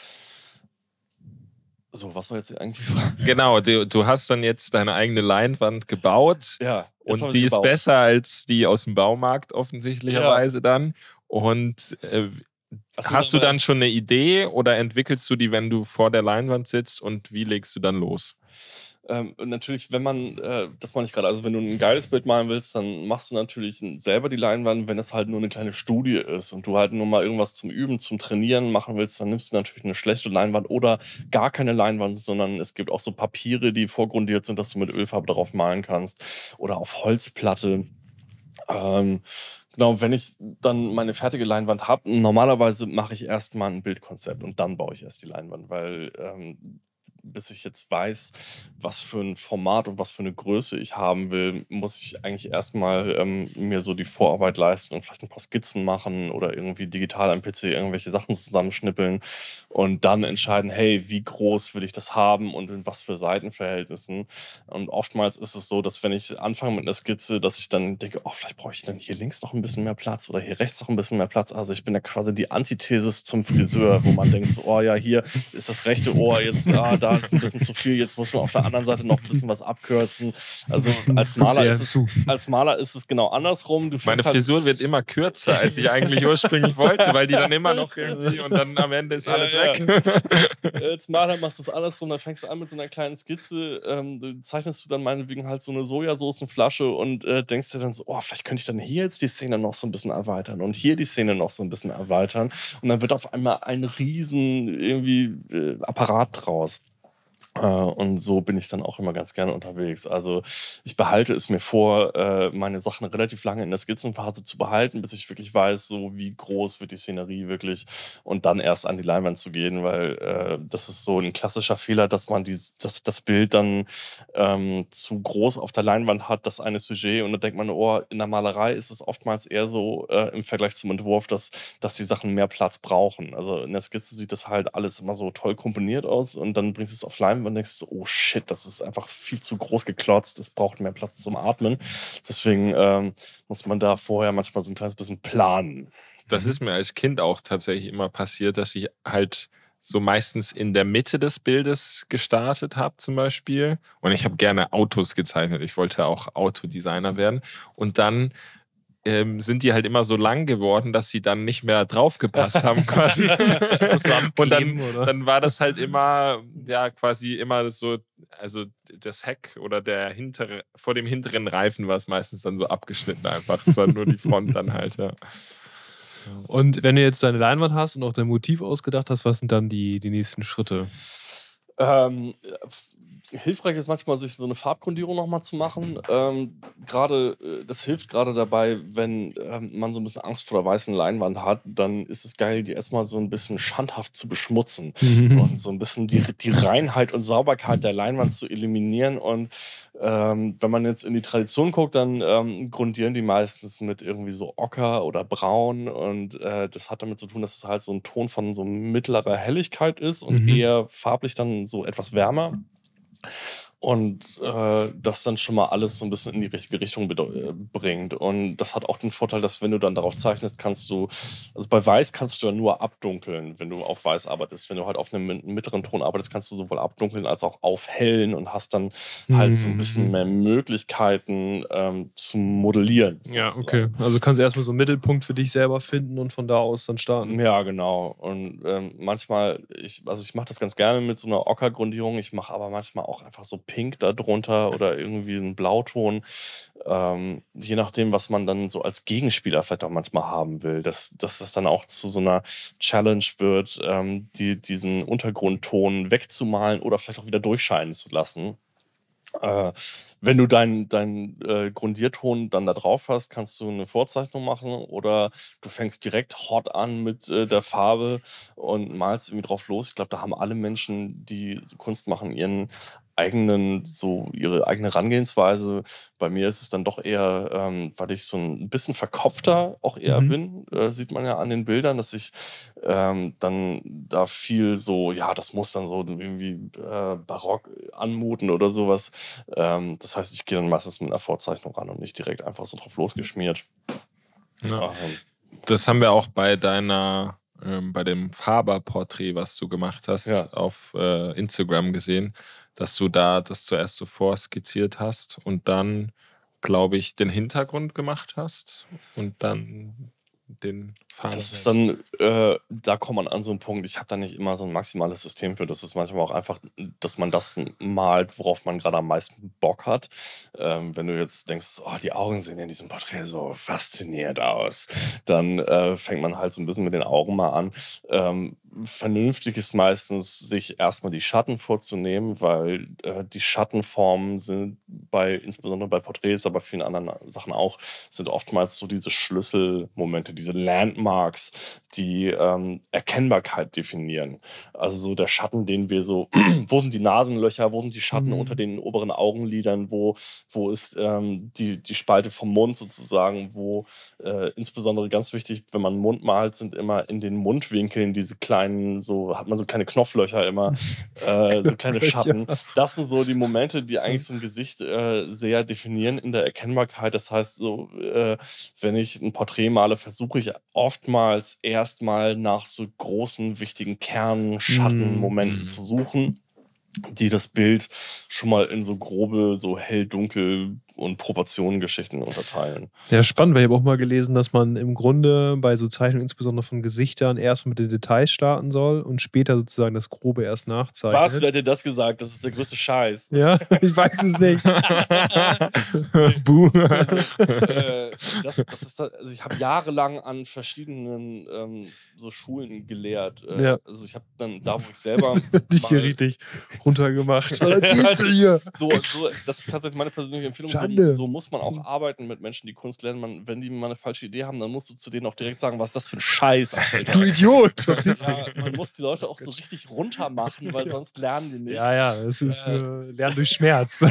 so, was war jetzt eigentlich die Frage? Genau, du, du hast dann jetzt deine eigene Leinwand gebaut Ja, jetzt haben und wir sie die ist gebaut. besser als die aus dem Baumarkt offensichtlicherweise dann. Und äh, Ach so, hast du aber dann es- schon eine Idee oder entwickelst du die, wenn du vor der Leinwand sitzt, und wie legst du dann los? Ähm, und natürlich, wenn man, äh, das meine ich gerade, also wenn du ein geiles Bild malen willst, dann machst du natürlich selber die Leinwand. Wenn es halt nur eine kleine Studie ist und du halt nur mal irgendwas zum Üben, zum Trainieren machen willst, dann nimmst du natürlich eine schlechte Leinwand oder gar keine Leinwand, sondern es gibt auch so Papiere, die vorgrundiert sind, dass du mit Ölfarbe darauf malen kannst oder auf Holzplatte. Ähm, genau, wenn ich dann meine fertige Leinwand habe, normalerweise mache ich erstmal ein Bildkonzept und dann baue ich erst die Leinwand, weil ähm, bis ich jetzt weiß, was für ein Format und was für eine Größe ich haben will, muss ich eigentlich erstmal ähm, mir so die Vorarbeit leisten und vielleicht ein paar Skizzen machen oder irgendwie digital am P C irgendwelche Sachen zusammenschnippeln und dann entscheiden, hey, wie groß will ich das haben und in was für Seitenverhältnissen. Und oftmals ist es so, dass wenn ich anfange mit einer Skizze, dass ich dann denke, oh, vielleicht brauche ich dann hier links noch ein bisschen mehr Platz oder hier rechts noch ein bisschen mehr Platz. Also ich bin ja quasi die Antithesis zum Friseur, wo man denkt so, oh ja, hier ist das rechte Ohr, jetzt, ah, da oh, ist ein bisschen zu viel, jetzt muss man auf der anderen Seite noch ein bisschen was abkürzen. Also als Maler, ist es, als Maler ist es genau andersrum. Du Meine halt Frisur wird immer kürzer, als ich eigentlich ursprünglich wollte, weil die dann immer noch irgendwie und dann am Ende ist alles ja, weg. Ja. Als Maler machst du es andersrum, dann fängst du an mit so einer kleinen Skizze, ähm, zeichnest du dann meinetwegen halt so eine Sojasoßenflasche und äh, denkst dir dann so, oh, vielleicht könnte ich dann hier jetzt die Szene noch so ein bisschen erweitern und hier die Szene noch so ein bisschen erweitern und dann wird auf einmal ein riesen irgendwie äh, Apparat draus. Und so bin ich dann auch immer ganz gerne unterwegs. Also ich behalte es mir vor, meine Sachen relativ lange in der Skizzenphase zu behalten, bis ich wirklich weiß, so wie groß wird die Szenerie wirklich und dann erst an die Leinwand zu gehen, weil äh, das ist so ein klassischer Fehler, dass man die, dass das Bild dann ähm, zu groß auf der Leinwand hat, das eine Sujet und dann denkt man, oh, in der Malerei ist es oftmals eher so äh, im Vergleich zum Entwurf, dass, dass die Sachen mehr Platz brauchen. Also in der Skizze sieht das halt alles immer so toll komponiert aus und dann bringst du es auf Leinwand und denkst, oh shit, das ist einfach viel zu groß geklotzt, es braucht mehr Platz zum Atmen. Deswegen ähm, muss man da vorher manchmal so ein kleines bisschen planen. Das ist mir als Kind auch tatsächlich immer passiert, dass ich halt so meistens in der Mitte des Bildes gestartet habe zum Beispiel. Und ich habe gerne Autos gezeichnet. Ich wollte auch Autodesigner werden. Und dann Ähm, sind die halt immer so lang geworden, dass sie dann nicht mehr draufgepasst haben quasi. Und dann, dann war das halt immer, ja, quasi immer so, also das Heck oder der hintere, vor dem hinteren Reifen war es meistens dann so abgeschnitten einfach. Es war nur die Front dann halt, ja. Und wenn du jetzt deine Leinwand hast und auch dein Motiv ausgedacht hast, was sind dann die, die nächsten Schritte? Ähm, hilfreich ist manchmal, sich so eine Farbgrundierung nochmal zu machen. Ähm, gerade, das hilft gerade dabei, wenn ähm, man so ein bisschen Angst vor der weißen Leinwand hat, dann ist es geil, die erstmal so ein bisschen schandhaft zu beschmutzen Mhm. und so ein bisschen die, die Reinheit und Sauberkeit der Leinwand zu eliminieren. Und ähm, wenn man jetzt in die Tradition guckt, dann ähm, grundieren die meistens mit irgendwie so Ocker oder Braun und äh, das hat damit zu tun, dass es halt so ein Ton von so mittlerer Helligkeit ist und Mhm. eher farblich dann so etwas wärmer. Und äh, das dann schon mal alles so ein bisschen in die richtige Richtung bedeu- äh, bringt. Und das hat auch den Vorteil, dass wenn du dann darauf zeichnest, kannst du, also bei Weiß kannst du ja nur abdunkeln, wenn du auf Weiß arbeitest. Wenn du halt auf einem mi- mittleren Ton arbeitest, kannst du sowohl abdunkeln als auch aufhellen und hast dann halt so ein bisschen Mhm. mehr Möglichkeiten ähm, zu modellieren. Ja, sozusagen. okay. Also kannst du erstmal so einen Mittelpunkt für dich selber finden und von da aus dann starten. Ja, genau. Und ähm, manchmal, ich, also ich mache das ganz gerne mit so einer Ockergrundierung. Ich mache aber manchmal auch einfach so Pink darunter oder irgendwie einen Blauton. Ähm, je nachdem, was man dann so als Gegenspieler vielleicht auch manchmal haben will. Dass, dass das dann auch zu so einer Challenge wird, ähm, die, diesen Untergrundton wegzumalen oder vielleicht auch wieder durchscheinen zu lassen. Äh, wenn du deinen dein, äh, Grundierton dann da drauf hast, kannst du eine Vorzeichnung machen oder du fängst direkt hot an mit äh, der Farbe und malst irgendwie drauf los. Ich glaube, da haben alle Menschen, die so Kunst machen, ihren eigenen, so ihre eigene Herangehensweise. Bei mir ist es dann doch eher, ähm, weil ich so ein bisschen verkopfter auch eher Mhm. bin, äh, sieht man ja an den Bildern, dass ich ähm, dann da viel so, ja, das muss dann so irgendwie äh, barock anmuten oder sowas. Ähm, das heißt, ich gehe dann meistens mit einer Vorzeichnung ran und nicht direkt einfach so drauf losgeschmiert. Ja. Ähm, Das haben wir auch bei deiner, ähm, bei dem Faber-Porträt, was du gemacht hast, Ja. auf äh, Instagram gesehen, dass du da das zuerst so vorskizziert hast und dann, glaube ich, den Hintergrund gemacht hast und dann den Faden. Das ist selbst. dann, äh, da kommt man an so einen Punkt, ich habe da nicht immer so ein maximales System für. Das ist manchmal auch einfach, dass man das malt, worauf man gerade am meisten Bock hat. Ähm, wenn du jetzt denkst, oh, die Augen sehen in diesem Porträt so faszinierend aus, dann äh, fängt man halt so ein bisschen mit den Augen mal an. Ähm, vernünftig ist meistens, sich erstmal die Schatten vorzunehmen, weil äh, die Schattenformen sind bei, insbesondere bei Porträts, aber vielen anderen Sachen auch, sind oftmals so diese Schlüsselmomente, diese Landmarks, die ähm, Erkennbarkeit definieren. Also so der Schatten, den wir so, wo sind die Nasenlöcher, wo sind die Schatten Mhm. unter den oberen Augenlidern, wo, wo ist ähm, die, die Spalte vom Mund sozusagen, wo äh, insbesondere ganz wichtig, wenn man einen Mund malt, sind immer in den Mundwinkeln diese kleinen, so hat man so kleine Knopflöcher immer, äh, so kleine Schatten. Das sind so die Momente, die eigentlich so ein Gesicht äh, sehr definieren in der Erkennbarkeit. Das heißt, so, äh, wenn ich ein Porträt male, versuche ich oftmals erstmal nach so großen, wichtigen Kernschattenmomenten Mhm. zu suchen. die das Bild schon mal in so grobe, so hell, dunkel und Proportionengeschichten unterteilen. Ja, spannend, weil ich habe auch mal gelesen, dass man im Grunde bei so Zeichnungen, insbesondere von Gesichtern, erst mit den Details starten soll und später sozusagen das Grobe erst nachzeichnet. Was? Wer hat dir das gesagt? Das ist der größte Scheiß. Ja, ich weiß es nicht. Buh. Also, äh, das, das ist da, also ich habe jahrelang an verschiedenen ähm, so Schulen gelehrt. Äh, Ja. Also ich habe dann da, wo ich selber Dich hier mal- richtig runtergemacht. Was erzählst du hier? so, so, das ist tatsächlich meine persönliche Empfehlung. So, Schande. so muss man auch arbeiten mit Menschen, die Kunst lernen. Man, wenn die mal eine falsche Idee haben, dann musst du zu denen auch direkt sagen, was ist das für ein Scheiß, Alter. Du Idiot, verpiss dich. Ja, man muss die Leute auch so richtig runter machen, weil sonst lernen die nicht. Ja, ja, es ist Äh. äh, Lernen durch Schmerz.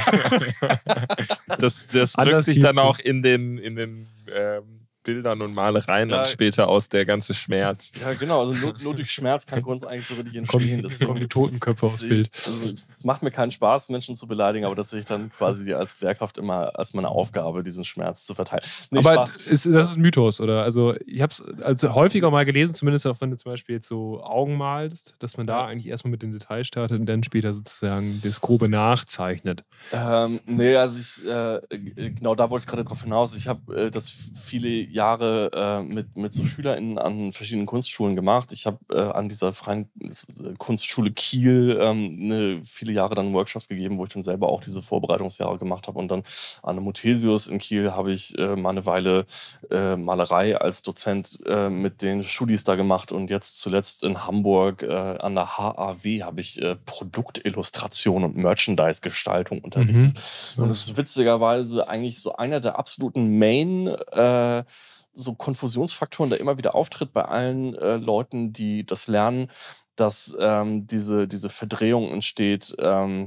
Das, das drückt Anders sich geht's dann auch nicht. in den, in den ähm, Bildern und Malereien Ja. dann später aus, der ganze Schmerz. Ja, genau. Also nur, nur durch Schmerz kann Kunst eigentlich so richtig Kommen, entstehen. kommen Deswegen die Totenköpfe aufs sehe Bild. ich- Also, es macht mir keinen Spaß, Menschen zu beleidigen, aber das sehe ich dann quasi als Lehrkraft immer als meine Aufgabe, diesen Schmerz zu verteilen. Nee, Aber Spaß. ist, das ist ein Mythos, oder? Also ich habe es also häufiger mal gelesen, zumindest auch wenn du zum Beispiel jetzt so Augen malst, dass man da Ja. eigentlich erstmal mit dem Detail startet und dann später sozusagen das Grobe nachzeichnet. Ähm, nee, also ich, äh, genau da wollte ich gerade drauf hinaus. Ich habe äh, das viele Jahre äh, mit, mit so SchülerInnen an verschiedenen Kunstschulen gemacht. Ich habe äh, an dieser freien äh, Kunstschule Kiel ähm, ne, viele Jahre dann Workshops gegeben, wo ich dann selber auch diese Vorbereitungsjahre gemacht habe. Und dann an der Muthesius in Kiel habe ich äh, mal eine Weile äh, Malerei als Dozent äh, mit den Studis da gemacht. Und jetzt zuletzt in Hamburg äh, an der H A W habe ich äh, Produktillustration und Merchandise-Gestaltung unterrichtet. Und das ist witzigerweise eigentlich so einer der absoluten Main äh, so Konfusionsfaktoren, der immer wieder auftritt bei allen äh, Leuten, die das lernen, dass ähm, diese, diese Verdrehung entsteht, ähm,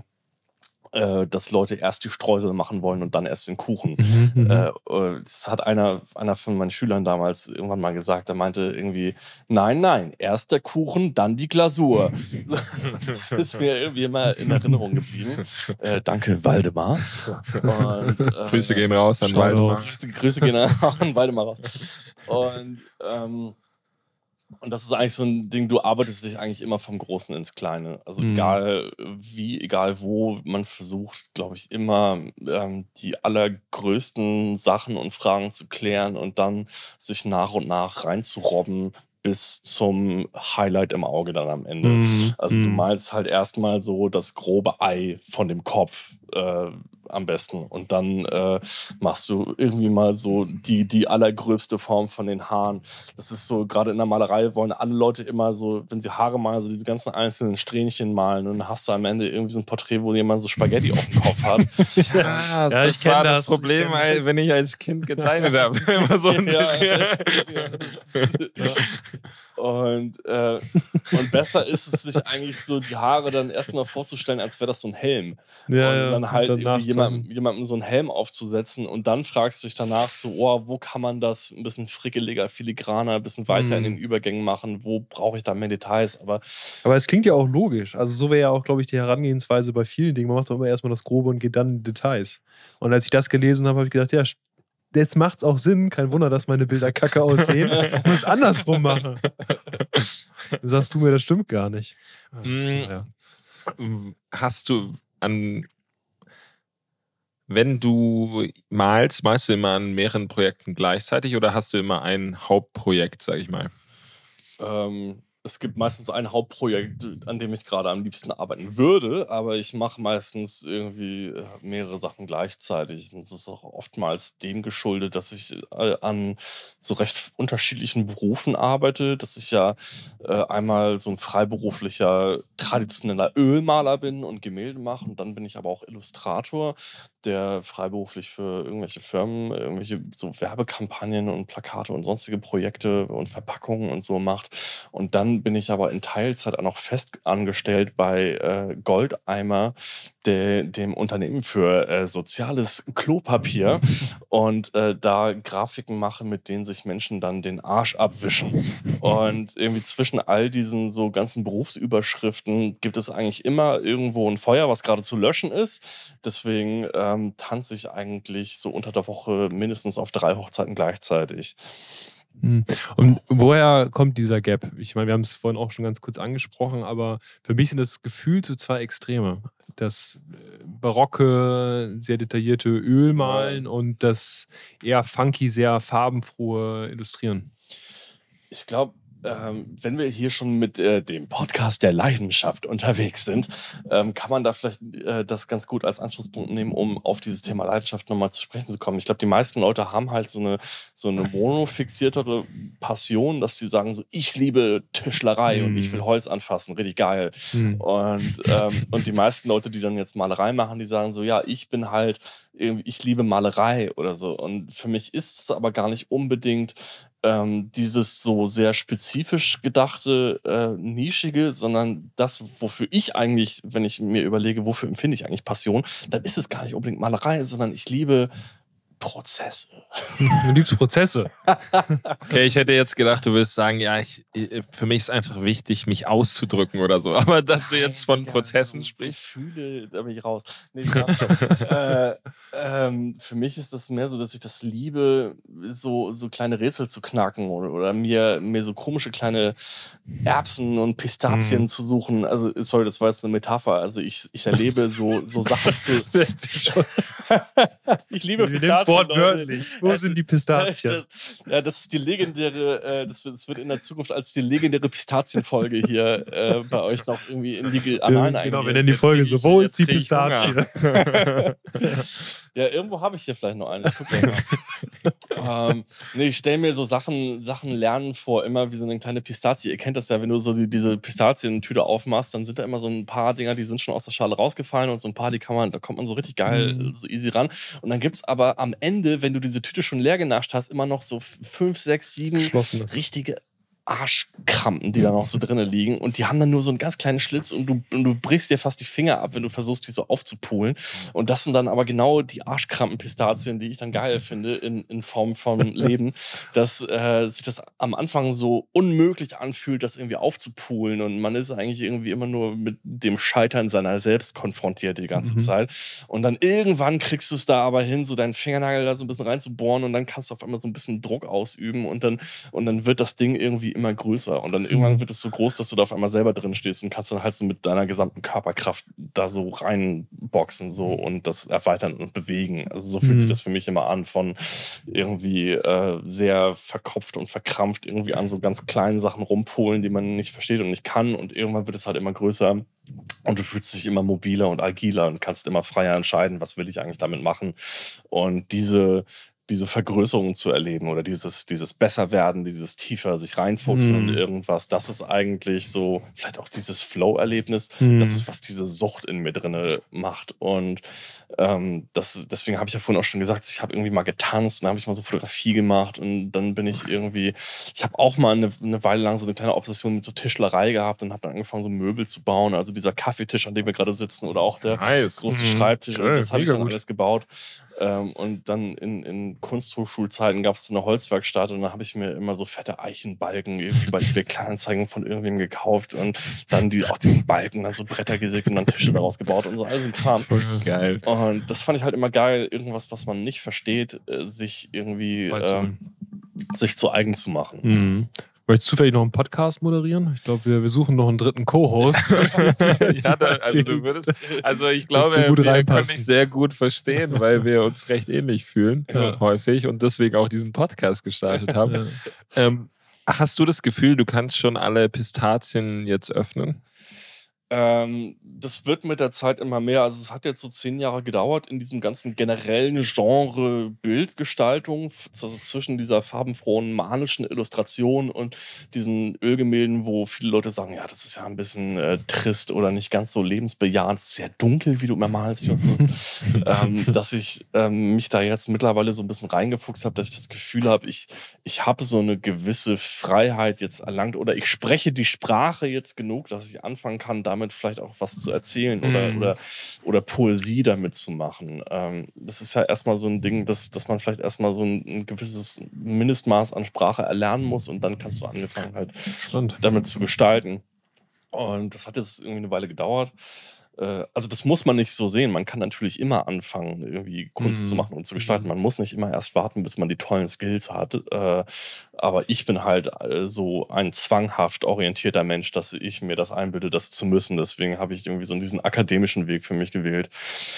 äh, dass Leute erst die Streusel machen wollen und dann erst den Kuchen. Mhm, Äh, äh, das hat einer, einer von meinen Schülern damals irgendwann mal gesagt. Der meinte irgendwie, nein, nein, erst der Kuchen, dann die Glasur. Das ist mir irgendwie immer in Erinnerung geblieben. Äh, danke, Waldemar. Und, äh, Grüße gehen raus an Shoutouts. Waldemar. Grüße, Grüße gehen an Waldemar raus. Und, ähm, und das ist eigentlich so ein Ding, du arbeitest dich eigentlich immer vom Großen ins Kleine. Also Mhm. egal wie, egal wo, man versucht, glaube ich, immer ähm, die allergrößten Sachen und Fragen zu klären und dann sich nach und nach reinzurobben bis zum Highlight im Auge dann am Ende. Mhm. Also du Mhm. malst halt erstmal so das grobe Ei von dem Kopf äh, am besten und dann äh, machst du irgendwie mal so die, die allergröbste Form von den Haaren. Das ist so, gerade in der Malerei wollen alle Leute immer so, wenn sie Haare malen, so diese ganzen einzelnen Strähnchen malen und dann hast du am Ende irgendwie so ein Porträt, wo jemand so Spaghetti auf dem Kopf hat. Ja, Ja, das ich kenn war das, das, ich Problem, kenn als- das. wenn ich als Kind gezeichnet habe. Immer so ein Ja, ja. Und, äh, und besser ist es, sich eigentlich so die Haare dann erstmal vorzustellen, als wäre das so ein Helm. Ja, und ja, dann halt und irgendwie danach jemandem, zeigen. jemandem so einen Helm aufzusetzen und dann fragst du dich danach so, oh, wo kann man das ein bisschen frickeliger, filigraner, ein bisschen weicher in Mhm. den Übergängen machen, wo brauche ich da mehr Details, aber Aber es klingt ja auch logisch. Also so wäre ja auch, glaube ich, die Herangehensweise bei vielen Dingen. Man macht doch immer erstmal das Grobe und geht dann in Details. Und als ich das gelesen habe, habe ich gedacht, ja, st- jetzt macht es auch Sinn. Kein Wunder, dass meine Bilder kacke aussehen. Ich muss es andersrum machen. Dann sagst du mir, das stimmt gar nicht. Mm. Ja. Hast du an, wenn du malst, malst du immer an mehreren Projekten gleichzeitig oder hast du immer ein Hauptprojekt, sag ich mal? Ähm, es gibt meistens ein Hauptprojekt, an dem ich gerade am liebsten arbeiten würde, aber ich mache meistens irgendwie äh, mehrere Sachen gleichzeitig. Und es ist auch oftmals dem geschuldet, dass ich äh, an so recht unterschiedlichen Berufen arbeite, dass ich ja äh, einmal so ein freiberuflicher, traditioneller Ölmaler bin und Gemälde mache und dann bin ich aber auch Illustrator, der freiberuflich für irgendwelche Firmen irgendwelche so Werbekampagnen und Plakate und sonstige Projekte und Verpackungen und so macht. Und dann bin ich aber in Teilzeit auch noch fest angestellt bei äh, Goldeimer, der, dem Unternehmen für äh, soziales Klopapier und äh, da Grafiken mache, mit denen sich Menschen dann den Arsch abwischen. Und irgendwie zwischen all diesen so ganzen Berufsüberschriften gibt es eigentlich immer irgendwo ein Feuer, was gerade zu löschen ist. Deswegen ähm, tanze ich eigentlich so unter der Woche mindestens auf drei Hochzeiten gleichzeitig. Und woher kommt dieser Gap? Ich meine, wir haben es vorhin auch schon ganz kurz angesprochen, aber für mich sind das gefühlt so zwei Extreme. Das barocke, sehr detaillierte Ölmalen und das eher funky, sehr farbenfrohe Illustrieren. Ich glaube, ähm, wenn wir hier schon mit äh, dem Podcast der Leidenschaft unterwegs sind, ähm, kann man da vielleicht äh, das ganz gut als Anschlusspunkt nehmen, um auf dieses Thema Leidenschaft nochmal zu sprechen zu kommen. Ich glaube, die meisten Leute haben halt so eine, so eine monofixiertere Passion, dass die sagen so, ich liebe Tischlerei Mhm. und ich will Holz anfassen, richtig geil. Mhm. Und, ähm, und die meisten Leute, die dann jetzt Malerei machen, die sagen so, ja, ich bin halt, irgendwie, ich liebe Malerei oder so. Und für mich ist es aber gar nicht unbedingt ähm, dieses so sehr spezifisch gedachte, äh, nischige, sondern das, wofür ich eigentlich, wenn ich mir überlege, wofür empfinde ich eigentlich Passion, dann ist es gar nicht unbedingt Malerei, sondern ich liebe Prozesse. Du liebst Prozesse. Okay, ich hätte jetzt gedacht, du willst sagen, ja, ich, für mich ist einfach wichtig, mich auszudrücken oder so. Aber dass du jetzt von Digga, Prozessen so sprichst. Gefühle, da bin ich raus. Nee, Spaß. äh, ähm, für mich ist das mehr so, dass ich das liebe, so, so kleine Rätsel zu knacken oder, oder mir, mir so komische kleine Erbsen und Pistazien Mhm. zu suchen. Also, sorry, das war jetzt eine Metapher. Also, ich, ich erlebe so, so Sachen zu. Ich liebe Wir nehmen es Pistazien. wortwörtlich. Wo Also, sind die Pistazien? Das, ja, das ist die legendäre, äh, das, wird, das wird in der Zukunft als die legendäre Pistazienfolge hier äh, bei euch noch irgendwie in die Annalen Genau, eingehen. wir nennen die Jetzt Folge krieg so, ich- wo jetzt ist die krieg ich Hunger. Ja, Pistazie? irgendwo habe ich hier vielleicht noch eine. Ich guck gleich mal. ähm, nee, ich stelle mir so Sachen, Sachen lernen vor, immer wie so eine kleine Pistazie. Ihr kennt das ja, wenn du so die, diese Pistazientüte aufmachst, dann sind da immer so ein paar Dinger, die sind schon aus der Schale rausgefallen und so ein paar, die kann man, da kommt man so richtig geil, Mhm. so easy ran. Und dann gibt es aber am Ende, wenn du diese Tüte schon leer genascht hast, immer noch so f- fünf, sechs, sieben Geschlossene. richtige Arschkrampen, die da noch so drinnen liegen. Und die haben dann nur so einen ganz kleinen Schlitz und du, und du brichst dir fast die Finger ab, wenn du versuchst, die so aufzupulen. Und das sind dann aber genau die Arschkrampen-Pistazien, die ich dann geil finde in, in Form von Leben, dass äh, sich das am Anfang so unmöglich anfühlt, das irgendwie aufzupulen. Und man ist eigentlich irgendwie immer nur mit dem Scheitern seiner selbst konfrontiert die ganze Mhm. Zeit. Und dann irgendwann kriegst du es da aber hin, so deinen Fingernagel da so ein bisschen reinzubohren und dann kannst du auf einmal so ein bisschen Druck ausüben und dann, und dann wird das Ding irgendwie immer größer. Und dann irgendwann Mhm. wird es so groß, dass du da auf einmal selber drin stehst und kannst dann halt so mit deiner gesamten Körperkraft da so reinboxen so und das erweitern und bewegen. Also so fühlt Mhm. sich das für mich immer an, von irgendwie äh, sehr verkopft und verkrampft irgendwie an so ganz kleinen Sachen rumpolen, die man nicht versteht und nicht kann. Und irgendwann wird es halt immer größer. Und du fühlst dich immer mobiler und agiler und kannst immer freier entscheiden, was will ich eigentlich damit machen. Und diese, diese Vergrößerung zu erleben oder dieses, dieses Besserwerden, dieses tiefer sich reinfuchsen Mhm. in irgendwas, das ist eigentlich so, vielleicht auch dieses Flow-Erlebnis, Mhm. das ist, was diese Sucht in mir drin macht. Und ähm, das, deswegen habe ich ja vorhin auch schon gesagt, ich habe irgendwie mal getanzt, dann habe ich mal so Fotografie gemacht und dann bin ich irgendwie, ich habe auch mal eine, eine Weile lang so eine kleine Obsession mit so Tischlerei gehabt und habe dann angefangen, so Möbel zu bauen. Also dieser Kaffeetisch, an dem wir gerade sitzen oder auch der Nice. große Mhm. Schreibtisch. Geil, Und das habe ich mega dann gut. alles gebaut. Ähm, und dann in, in Kunsthochschulzeiten gab es eine Holzwerkstatt und da habe ich mir immer so fette Eichenbalken irgendwie bei eBay Kleinanzeigen von irgendwem gekauft und dann die, aus diesen Balken dann so Bretter gesägt und dann Tische daraus gebaut und so all so ein Kram. Geil. Und das fand ich halt immer geil, irgendwas, was man nicht versteht, äh, sich irgendwie Beizuholen. ähm, sich zu eigen zu machen. Mhm. Möchtest du zufällig noch einen Podcast moderieren? Ich glaube, wir, wir suchen noch einen dritten Co-Host. Ja, da, also du würdest, also ich glaube, so gut wir können reinpassen. dich sehr gut verstehen, weil wir uns recht ähnlich fühlen, Ja. häufig, und deswegen auch diesen Podcast gestartet haben. Ja. Ähm, hast du das Gefühl, du kannst schon alle Pistazien jetzt öffnen? Ähm, das wird mit der Zeit immer mehr. Also es hat jetzt so zehn Jahre gedauert in diesem ganzen generellen Genre Bildgestaltung, f- also zwischen dieser farbenfrohen manischen Illustration und diesen Ölgemälden, wo viele Leute sagen, ja, das ist ja ein bisschen äh, trist oder nicht ganz so lebensbejahend, sehr dunkel, wie du immer malst, Justus. ähm, dass ich ähm, mich da jetzt mittlerweile so ein bisschen reingefuchst habe, dass ich das Gefühl habe, ich, ich habe so eine gewisse Freiheit jetzt erlangt oder ich spreche die Sprache jetzt genug, dass ich anfangen kann, damit vielleicht auch was zu erzählen oder, Mhm. oder, oder Poesie damit zu machen. Ähm, das ist ja erstmal so ein Ding, dass, dass man vielleicht erstmal so ein, ein gewisses Mindestmaß an Sprache erlernen muss und dann kannst du angefangen halt Spannend. damit zu gestalten. Und das hat jetzt irgendwie eine Weile gedauert. äh, also das muss man nicht so sehen. Man kann natürlich immer anfangen, irgendwie Kunst Mhm. zu machen und zu gestalten. Man muss nicht immer erst warten, bis man die tollen Skills hat. Äh, aber ich bin halt äh, so ein zwanghaft orientierter Mensch, dass ich mir das einbilde, das zu müssen. Deswegen habe ich irgendwie so diesen akademischen Weg für mich gewählt.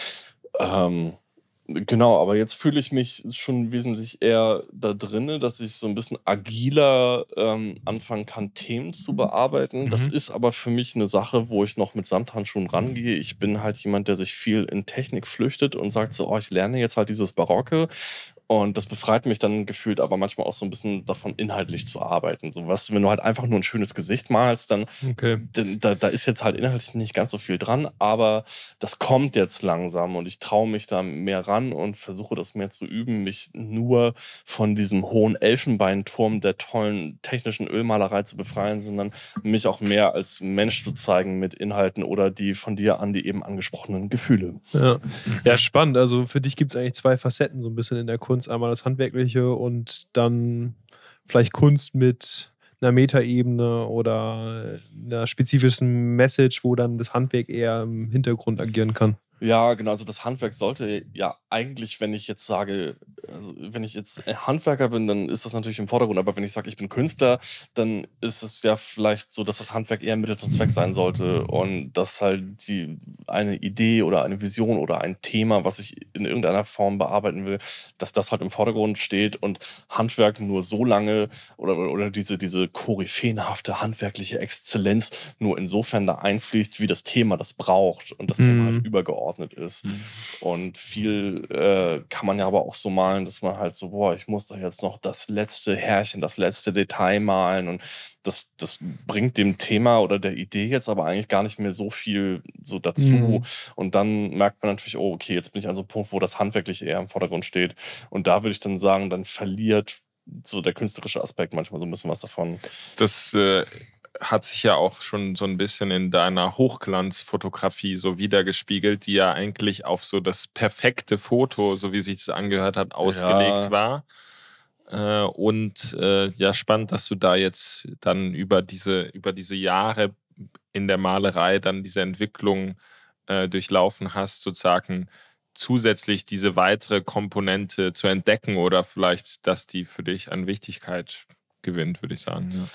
Ähm, Genau, aber jetzt fühle ich mich schon wesentlich eher da drinne, dass ich so ein bisschen agiler ähm, anfangen kann, Themen zu bearbeiten. Das Mhm. ist aber für mich eine Sache, wo ich noch mit Samthandschuhen rangehe. Ich bin halt jemand, der sich viel in Technik flüchtet und sagt so, oh, ich lerne jetzt halt dieses Barocke. Und das befreit mich dann gefühlt aber manchmal auch so ein bisschen davon, inhaltlich zu arbeiten. So, weißt du, wenn du halt einfach nur ein schönes Gesicht malst, dann Okay. denn da, da ist jetzt halt inhaltlich nicht ganz so viel dran, aber das kommt jetzt langsam und ich traue mich da mehr ran und versuche das mehr zu üben, mich nur von diesem hohen Elfenbeinturm der tollen technischen Ölmalerei zu befreien, sondern mich auch mehr als Mensch zu zeigen mit Inhalten oder die von dir, Andi, eben angesprochenen Gefühle. Ja. ja, spannend. Also für dich gibt es eigentlich zwei Facetten so ein bisschen in der Kunst. Einmal das Handwerkliche und dann vielleicht Kunst mit einer Metaebene oder einer spezifischen Message, wo dann das Handwerk eher im Hintergrund agieren kann. Ja, genau. Also das Handwerk sollte ja eigentlich, wenn ich jetzt sage, also wenn ich jetzt Handwerker bin, dann ist das natürlich im Vordergrund. Aber wenn ich sage, ich bin Künstler, dann ist es ja vielleicht so, dass das Handwerk eher Mittel zum Zweck sein sollte und dass halt die eine Idee oder eine Vision oder ein Thema, was ich in irgendeiner Form bearbeiten will, dass das halt im Vordergrund steht und Handwerk nur so lange oder, oder diese, diese koryphäenhafte handwerkliche Exzellenz nur insofern da einfließt, wie das Thema das braucht und das Mhm. Thema halt übergeordnet ist. Mhm. Und viel äh, kann man ja aber auch so malen, dass man halt so, boah, ich muss da jetzt noch das letzte Härchen, das letzte Detail malen und das, das bringt dem Thema oder der Idee jetzt aber eigentlich gar nicht mehr so viel so dazu. Mhm. Und dann merkt man natürlich, oh, okay, jetzt bin ich an so einem Punkt, wo das Handwerkliche eher im Vordergrund steht. Und da würde ich dann sagen, dann verliert so der künstlerische Aspekt manchmal so ein bisschen was davon. Das äh, hat sich ja auch schon so ein bisschen in deiner Hochglanzfotografie so wiedergespiegelt, die ja eigentlich auf so das perfekte Foto, so wie sich das angehört hat, ausgelegt Ja. war. Äh, und äh, ja, spannend, dass du da jetzt dann über diese, über diese Jahre in der Malerei dann diese Entwicklung äh, durchlaufen hast, sozusagen zusätzlich diese weitere Komponente zu entdecken oder vielleicht, dass die für dich an Wichtigkeit gewinnt, würde ich sagen. Ja.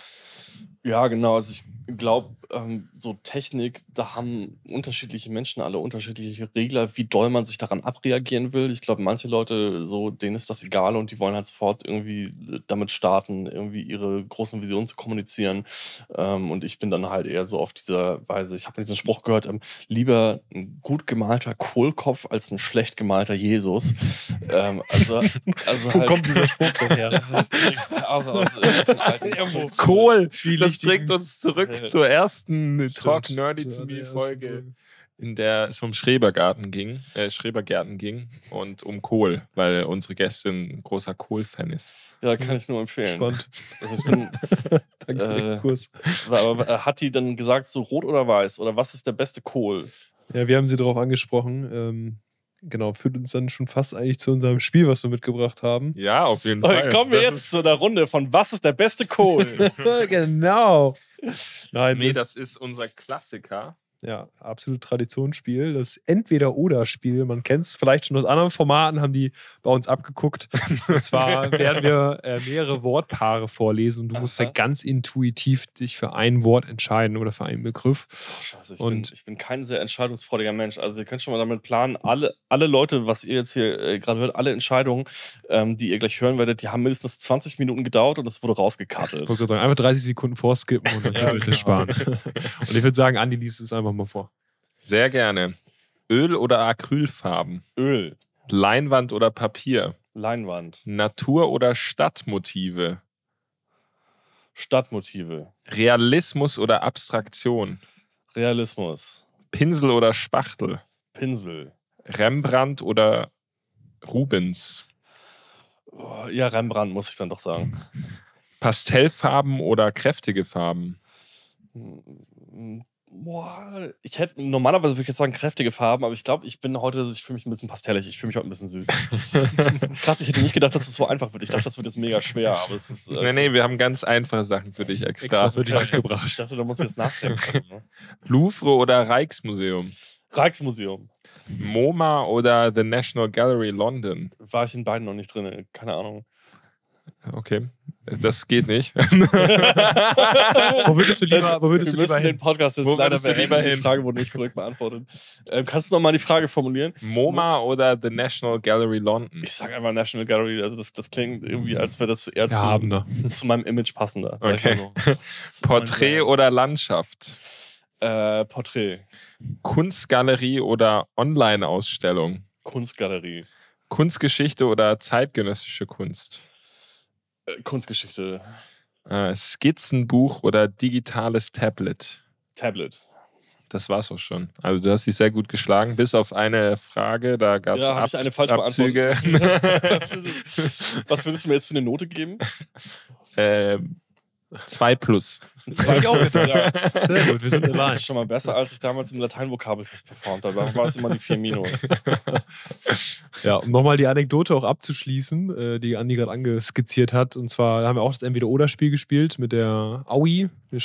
Ja, genau. Also ich glaube, ähm, so Technik, da haben unterschiedliche Menschen alle unterschiedliche Regler, wie doll man sich daran abreagieren will. Ich glaube, manche Leute, so denen ist das egal und die wollen halt sofort irgendwie damit starten, irgendwie ihre großen Visionen zu kommunizieren. Ähm, und ich bin dann halt eher so auf dieser Weise, ich habe diesen Spruch gehört, ähm, lieber ein gut gemalter Kohlkopf als ein schlecht gemalter Jesus. ähm, also, also Wo halt, kommt dieser Spruch denn her? auch aus irgendwelchen alten Irgendwo. Kohl, das Zwielichtigen- bringt uns zurück Äh, zur ersten Talk Stimmt. Nerdy Zur to Me allerersten Folge, Folge. in der es um Schrebergarten ging, äh, Schrebergärten ging und um Kohl, weil unsere Gästin ein großer Kohl-Fan ist. ja, kann ich nur empfehlen. Spannend. Also ich bin, Danke für den Äh, Exkurs. aber äh, hat die dann gesagt, so rot oder weiß? Oder was ist der beste Kohl? Ja, wir haben sie darauf angesprochen. Ähm, genau, führt uns dann schon fast eigentlich zu unserem Spiel, was wir mitgebracht haben. Ja, auf jeden Und Fall. dann kommen wir Das jetzt zu der Runde von was ist der beste Kohl? genau. Nein, Nee, das, das ist unser Klassiker. ja, absolut Traditionsspiel. Das Entweder-Oder-Spiel. Man kennt es vielleicht schon aus anderen Formaten, haben die bei uns abgeguckt. Und zwar werden wir äh, mehrere Wortpaare vorlesen und du musst Aha. da ganz intuitiv dich für ein Wort entscheiden oder für einen Begriff. Scheiße, ich, Und- bin, ich bin kein sehr entscheidungsfreudiger Mensch. Also ihr könnt schon mal damit planen, alle, alle Leute, was ihr jetzt hier äh, gerade hört, alle Entscheidungen, ähm, die ihr gleich hören werdet, die haben mindestens zwanzig Minuten gedauert und es wurde rausgekartet. Ich wollte gerade sagen, einfach dreißig Sekunden vorskippen und dann Ja, könnt ihr euch das genau. sparen. Und ich würde sagen, Andi liest es einfach mal vor. Sehr gerne. Öl- oder Acrylfarben? Öl, Leinwand oder Papier? Leinwand, Natur- oder Stadtmotive? Stadtmotive, Realismus oder Abstraktion? Realismus, Pinsel oder Spachtel? Pinsel. Rembrandt oder Rubens? Oh, ja, Rembrandt muss ich dann doch sagen. Pastellfarben oder kräftige Farben? Hm, Boah, ich hätte normalerweise würde ich jetzt sagen kräftige Farben, aber ich glaube, ich bin heute, ich fühle mich ein bisschen pastellig, ich fühle mich heute ein bisschen süß. Krass, ich hätte nicht gedacht, dass es so einfach wird. Ich dachte, das wird jetzt mega schwer, aber es ist. Nee, nee, wir haben ganz einfache Sachen für dich extra. Extra für dich okay. mitgebracht. Ich dachte, da muss ich jetzt nachdenken. Also, Louvre oder Rijksmuseum? Rijksmuseum. MoMA oder The National Gallery London? War ich in beiden noch nicht drin, keine Ahnung. Okay, das geht nicht. Wo würdest du lieber, wo würdest Wir du lieber müssen den hin? Podcast jetzt Wo leider würdest du beenden. lieber Die hin? Frage wurde nicht korrekt beantwortet. Ähm, kannst du nochmal die Frage formulieren? MoMA oder The National Gallery London? Ich sag einfach National Gallery, also das, das klingt irgendwie, als wäre das eher zu, Erhabener. zu meinem Image passender. sag ich Okay. mal so. Das ist Porträt mein oder Landschaft? Brand. Äh, Porträt. Kunstgalerie oder Online-Ausstellung? Kunstgalerie. Kunstgeschichte oder zeitgenössische Kunst? Äh, Kunstgeschichte. Äh, Skizzenbuch oder digitales Tablet? Tablet. Das war's auch schon. Also du hast dich sehr gut geschlagen, bis auf eine Frage, da gab es Ja, hab ich eine falsch Abzüge. Was würdest du mir jetzt für eine Note geben? ähm, zwei plus. Zwei ich auch plus, gedacht. ja. Sehr gut, wir sind Das allein. ist schon mal besser, als ich damals im Lateinvokabeltest performt habe. Da war es immer die vier Minus. Ja, um nochmal die Anekdote auch abzuschließen, äh, die Andi gerade angeskizziert hat. Und zwar haben wir auch das Entweder-Oder-Spiel gespielt mit der Aui, der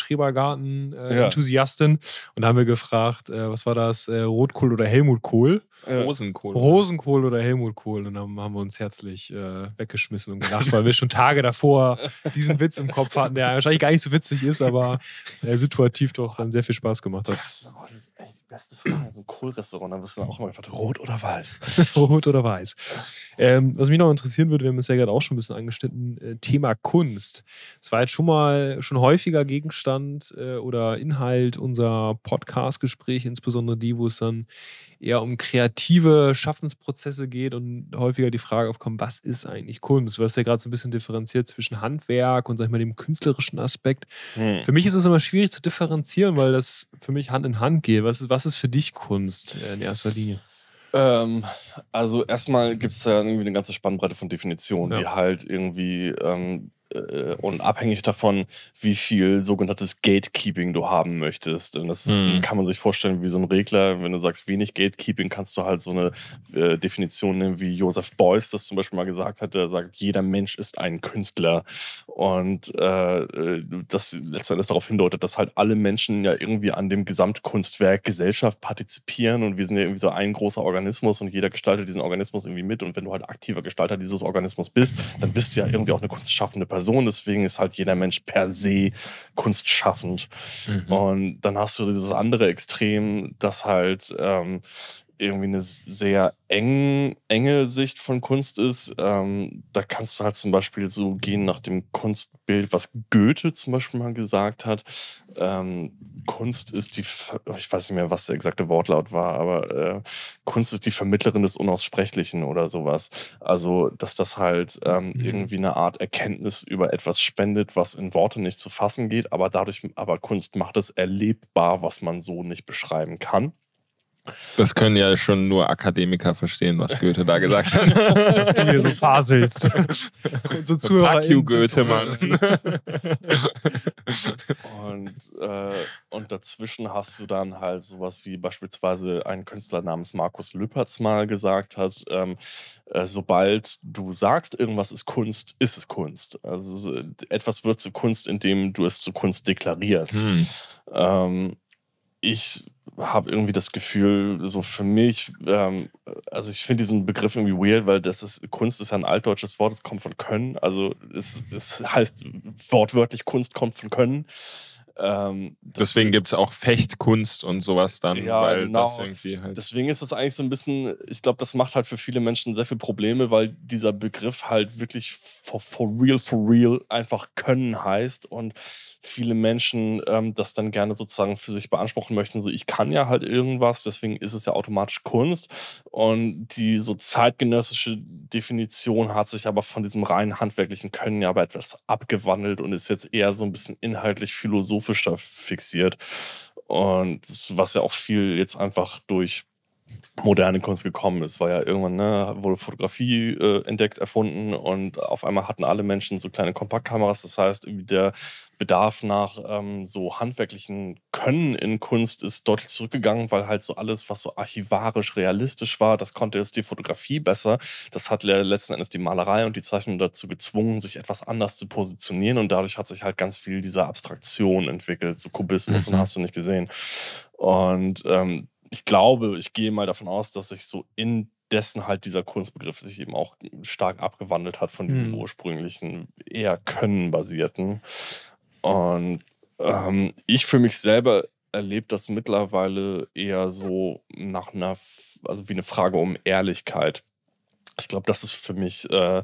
Schrebergarten-Enthusiastin. Ja. Und da haben wir gefragt, äh, was war das, äh, Rotkohl oder Helmut Kohl? Ja. Rosenkohl. Rosenkohl oder Helmut Kohl. Und dann haben wir uns herzlich äh, weggeschmissen und gelacht, weil wir schon Tage davor diesen Witz im Kopf hatten, der wahrscheinlich gar nicht so witzig ist, aber äh, situativ doch dann sehr viel Spaß gemacht hat. Das ist echt die beste Frage. So ein Kohlrestaurant, da wirst du dann auch immer gefragt, rot oder weiß? Rot oder weiß. Ähm, was mich noch interessieren würde, wir haben es ja gerade auch schon ein bisschen angeschnitten, äh, Thema Kunst. Es war jetzt schon mal schon häufiger Gegenstand äh, oder Inhalt unserer Podcast-Gespräche, insbesondere die, wo es dann eher um kreative Schaffensprozesse geht und häufiger die Frage aufkommt, was ist eigentlich Kunst? Du hast ja gerade so ein bisschen differenziert zwischen Handwerk und, sag ich mal, dem künstlerischen Aspekt. Hm. Für mich ist es immer schwierig zu differenzieren, weil das für mich Hand in Hand geht. Was ist, was ist für dich Kunst äh, in erster Linie? Ähm, also erstmal gibt es ja irgendwie eine ganze Spannbreite von Definitionen, Ja. die halt irgendwie ähm, äh, und abhängig davon, wie viel sogenanntes Gatekeeping du haben möchtest. Und das ist, Mhm. kann man sich vorstellen wie so ein Regler. Wenn du sagst wenig Gatekeeping, kannst du halt so eine äh, Definition nehmen, wie Joseph Beuys das zum Beispiel mal gesagt hat. Der sagt, jeder Mensch ist ein Künstler. Und äh, das letztendlich darauf hindeutet, dass halt alle Menschen ja irgendwie an dem Gesamtkunstwerk Gesellschaft partizipieren und wir sind ja irgendwie so ein großer Organismus und jeder gestaltet diesen Organismus irgendwie mit und wenn du halt aktiver Gestalter dieses Organismus bist, dann bist du ja irgendwie auch eine kunstschaffende Person, deswegen ist halt jeder Mensch per se kunstschaffend. Mhm. Und dann hast du dieses andere Extrem, das halt ähm, irgendwie eine sehr eng, enge Sicht von Kunst ist. Ähm, da kannst du halt zum Beispiel so gehen nach dem Kunstbild, was Goethe zum Beispiel mal gesagt hat. Ähm, Kunst ist die, Ver- ich weiß nicht mehr, was der exakte Wortlaut war, aber äh, Kunst ist die Vermittlerin des Unaussprechlichen oder sowas. Also, dass das halt ähm, Mhm. irgendwie eine Art Erkenntnis über etwas spendet, was in Worte nicht zu fassen geht, aber dadurch, aber Kunst macht es erlebbar, was man so nicht beschreiben kann. Das können ja schon nur Akademiker verstehen, was Goethe da gesagt hat. Dass du hier so faselst. Und so Zuhörer Fuck you, Goethe, Mann. Und, äh, und dazwischen hast du dann halt sowas wie beispielsweise ein Künstler namens Markus Lüpertz mal gesagt hat, ähm, äh, sobald du sagst, irgendwas ist Kunst, ist es Kunst. Also so, etwas wird zu Kunst, indem du es zu Kunst deklarierst. Hm. Ähm, ich habe irgendwie das Gefühl, so für mich, ähm, also ich finde diesen Begriff irgendwie weird, weil das ist, Kunst ist ja ein altdeutsches Wort, es kommt von Können, also es, es heißt wortwörtlich, Kunst kommt von Können. Ähm, Deswegen gibt es auch Fechtkunst und sowas dann, Ja, weil genau. das irgendwie halt. Deswegen ist das eigentlich so ein bisschen, ich glaube, das macht halt für viele Menschen sehr viele Probleme, weil dieser Begriff halt wirklich for, for real, for real einfach Können heißt und viele Menschen ähm, das dann gerne sozusagen für sich beanspruchen möchten. So, ich kann ja halt irgendwas, deswegen ist es ja automatisch Kunst. Und die so zeitgenössische Definition hat sich aber von diesem rein handwerklichen Können ja aber etwas abgewandelt und ist jetzt eher so ein bisschen inhaltlich philosophischer fixiert. Und das, was ja auch viel jetzt einfach durch moderne Kunst gekommen ist, war ja irgendwann, ne, wurde Fotografie äh, entdeckt, erfunden und auf einmal hatten alle Menschen so kleine Kompaktkameras. Das heißt, irgendwie der Bedarf nach ähm, so handwerklichen Können in Kunst ist deutlich zurückgegangen, weil halt so alles, was so archivarisch realistisch war, das konnte jetzt die Fotografie besser. Das hat le- letzten Endes die Malerei und die Zeichnung dazu gezwungen, sich etwas anders zu positionieren und dadurch hat sich halt ganz viel dieser Abstraktion entwickelt, so Kubismus Mhm. und hast du nicht gesehen. Und ähm, ich glaube, ich gehe mal davon aus, dass sich so in dessen halt dieser Kunstbegriff sich eben auch stark abgewandelt hat von diesem Hm. ursprünglichen, eher können-basierten. Und ähm, ich für mich selber erlebe das mittlerweile eher so nach einer, F- also wie eine Frage um Ehrlichkeit. Ich glaube, das ist für mich äh,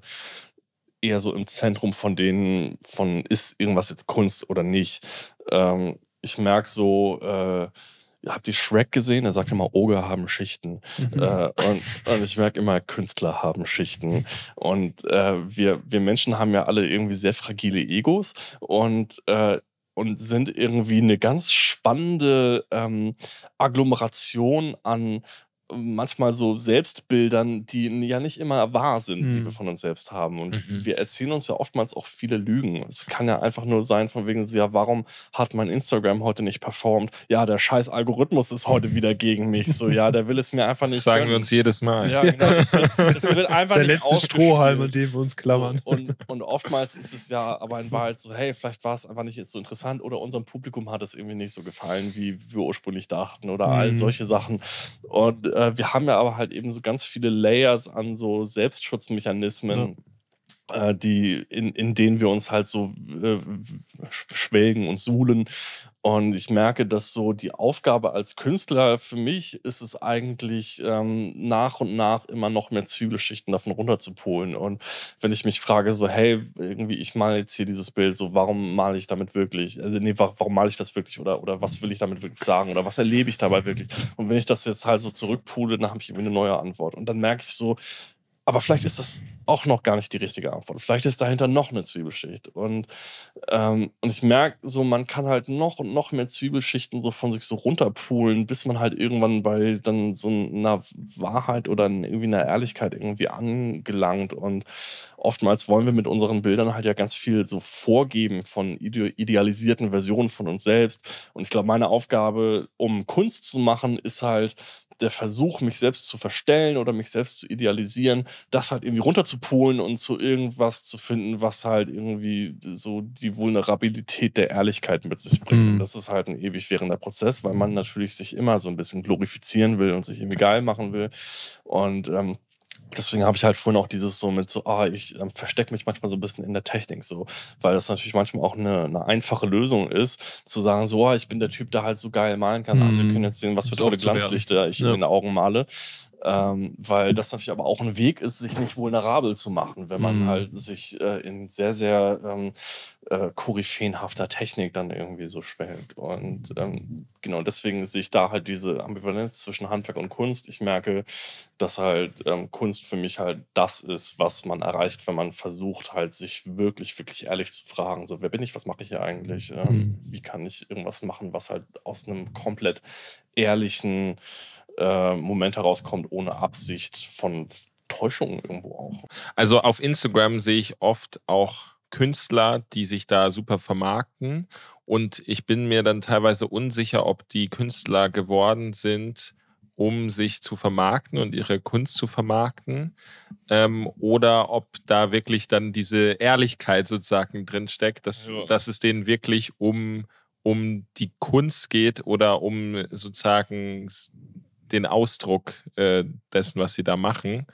eher so im Zentrum von denen, von ist irgendwas jetzt Kunst oder nicht. Ähm, ich merke so, äh, ihr habt die Shrek gesehen, er sagt immer, Oger haben Schichten. Mhm. Äh, und, und ich merke immer, Künstler haben Schichten. Und äh, wir, wir Menschen haben ja alle irgendwie sehr fragile Egos und, äh, und sind irgendwie eine ganz spannende ähm, Agglomeration an manchmal so Selbstbildern, die ja nicht immer wahr sind, die wir Hm. von uns selbst haben. Und Mhm. wir erzählen uns ja oftmals auch viele Lügen. Es kann ja einfach nur sein, von wegen, so, ja, warum hat mein Instagram heute nicht performt? Ja, der scheiß Algorithmus ist heute wieder gegen mich. So, ja, der will es mir einfach Das nicht sagen wir gönnen. uns jedes Mal. Ja, genau. Das wird, das wird Das einfach ist der nicht letzte Strohhalm, an ausgespielt. dem wir uns klammern. So, und, und oftmals ist es ja aber in Wahrheit so, hey, vielleicht war es einfach nicht jetzt so interessant oder unserem Publikum hat es irgendwie nicht so gefallen, wie wir ursprünglich dachten oder all Hm. solche Sachen. Und äh, wir haben ja aber halt eben so ganz viele Layers an so Selbstschutzmechanismen, äh, die, in, in denen wir uns halt so äh, sch- schwelgen und suhlen. Und ich merke, dass so die Aufgabe als Künstler für mich ist es eigentlich ähm, nach und nach immer noch mehr Zwiebelschichten davon runterzupolen. Und wenn ich mich frage, so, hey, irgendwie, ich male jetzt hier dieses Bild, so, warum male ich damit wirklich? Also, nee, wa- warum male ich das wirklich? Oder, oder was will ich damit wirklich sagen? Oder was erlebe ich dabei wirklich? Und wenn ich das jetzt halt so zurückpule, dann habe ich irgendwie eine neue Antwort. Und dann merke ich so, aber vielleicht ist das auch noch gar nicht die richtige Antwort. Vielleicht ist dahinter noch eine Zwiebelschicht. Und, ähm, und ich merke so, man kann halt noch und noch mehr Zwiebelschichten so von sich so runterpulen, bis man halt irgendwann bei dann so einer Wahrheit oder n- irgendwie einer Ehrlichkeit irgendwie angelangt. Und oftmals wollen wir mit unseren Bildern halt ja ganz viel so vorgeben von ide idealisierten Versionen von uns selbst. Und ich glaube, meine Aufgabe, um Kunst zu machen, ist halt der Versuch, mich selbst zu verstellen oder mich selbst zu idealisieren, das halt irgendwie runterzupulen und zu irgendwas zu finden, was halt irgendwie so die Vulnerabilität der Ehrlichkeit mit sich bringt. Und Mhm. das ist halt ein ewig währender Prozess, weil man natürlich sich immer so ein bisschen glorifizieren will und sich irgendwie geil machen will. Und ähm, deswegen habe ich halt vorhin auch dieses so mit so, ah, ich ähm, verstecke mich manchmal so ein bisschen in der Technik so, weil das natürlich manchmal auch eine, eine einfache Lösung ist, zu sagen, so, ah, ich bin der Typ, der halt so geil malen kann. Andere Mhm. können jetzt sehen, was für Ums tolle aufzuwerten. Glanzlichter ich Ja. in den Augen male. Ähm, weil das natürlich aber auch ein Weg ist, sich nicht vulnerabel zu machen, wenn man Mhm. halt sich äh, in sehr, sehr ähm, äh, koryphäenhafter Technik dann irgendwie so schwelgt. Und ähm, genau deswegen sehe ich da halt diese Ambivalenz zwischen Handwerk und Kunst. Ich merke, dass halt ähm, Kunst für mich halt das ist, was man erreicht, wenn man versucht, halt sich wirklich, wirklich ehrlich zu fragen, so, wer bin ich, was mache ich hier eigentlich, ähm, Mhm. wie kann ich irgendwas machen, was halt aus einem komplett ehrlichen äh, Moment herauskommt, ohne Absicht von Täuschung irgendwo auch. Also auf Instagram sehe ich oft auch Künstler, die sich da super vermarkten. Und ich bin mir dann teilweise unsicher, ob die Künstler geworden sind, um sich zu vermarkten und ihre Kunst zu vermarkten. Ähm, oder ob da wirklich dann diese Ehrlichkeit sozusagen drin steckt, dass, Ja. dass es denen wirklich um, um die Kunst geht oder um sozusagen s- den Ausdruck äh, dessen, was sie da machen.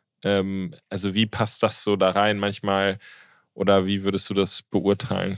Ähm, also wie passt das so da rein manchmal oder wie würdest du das beurteilen?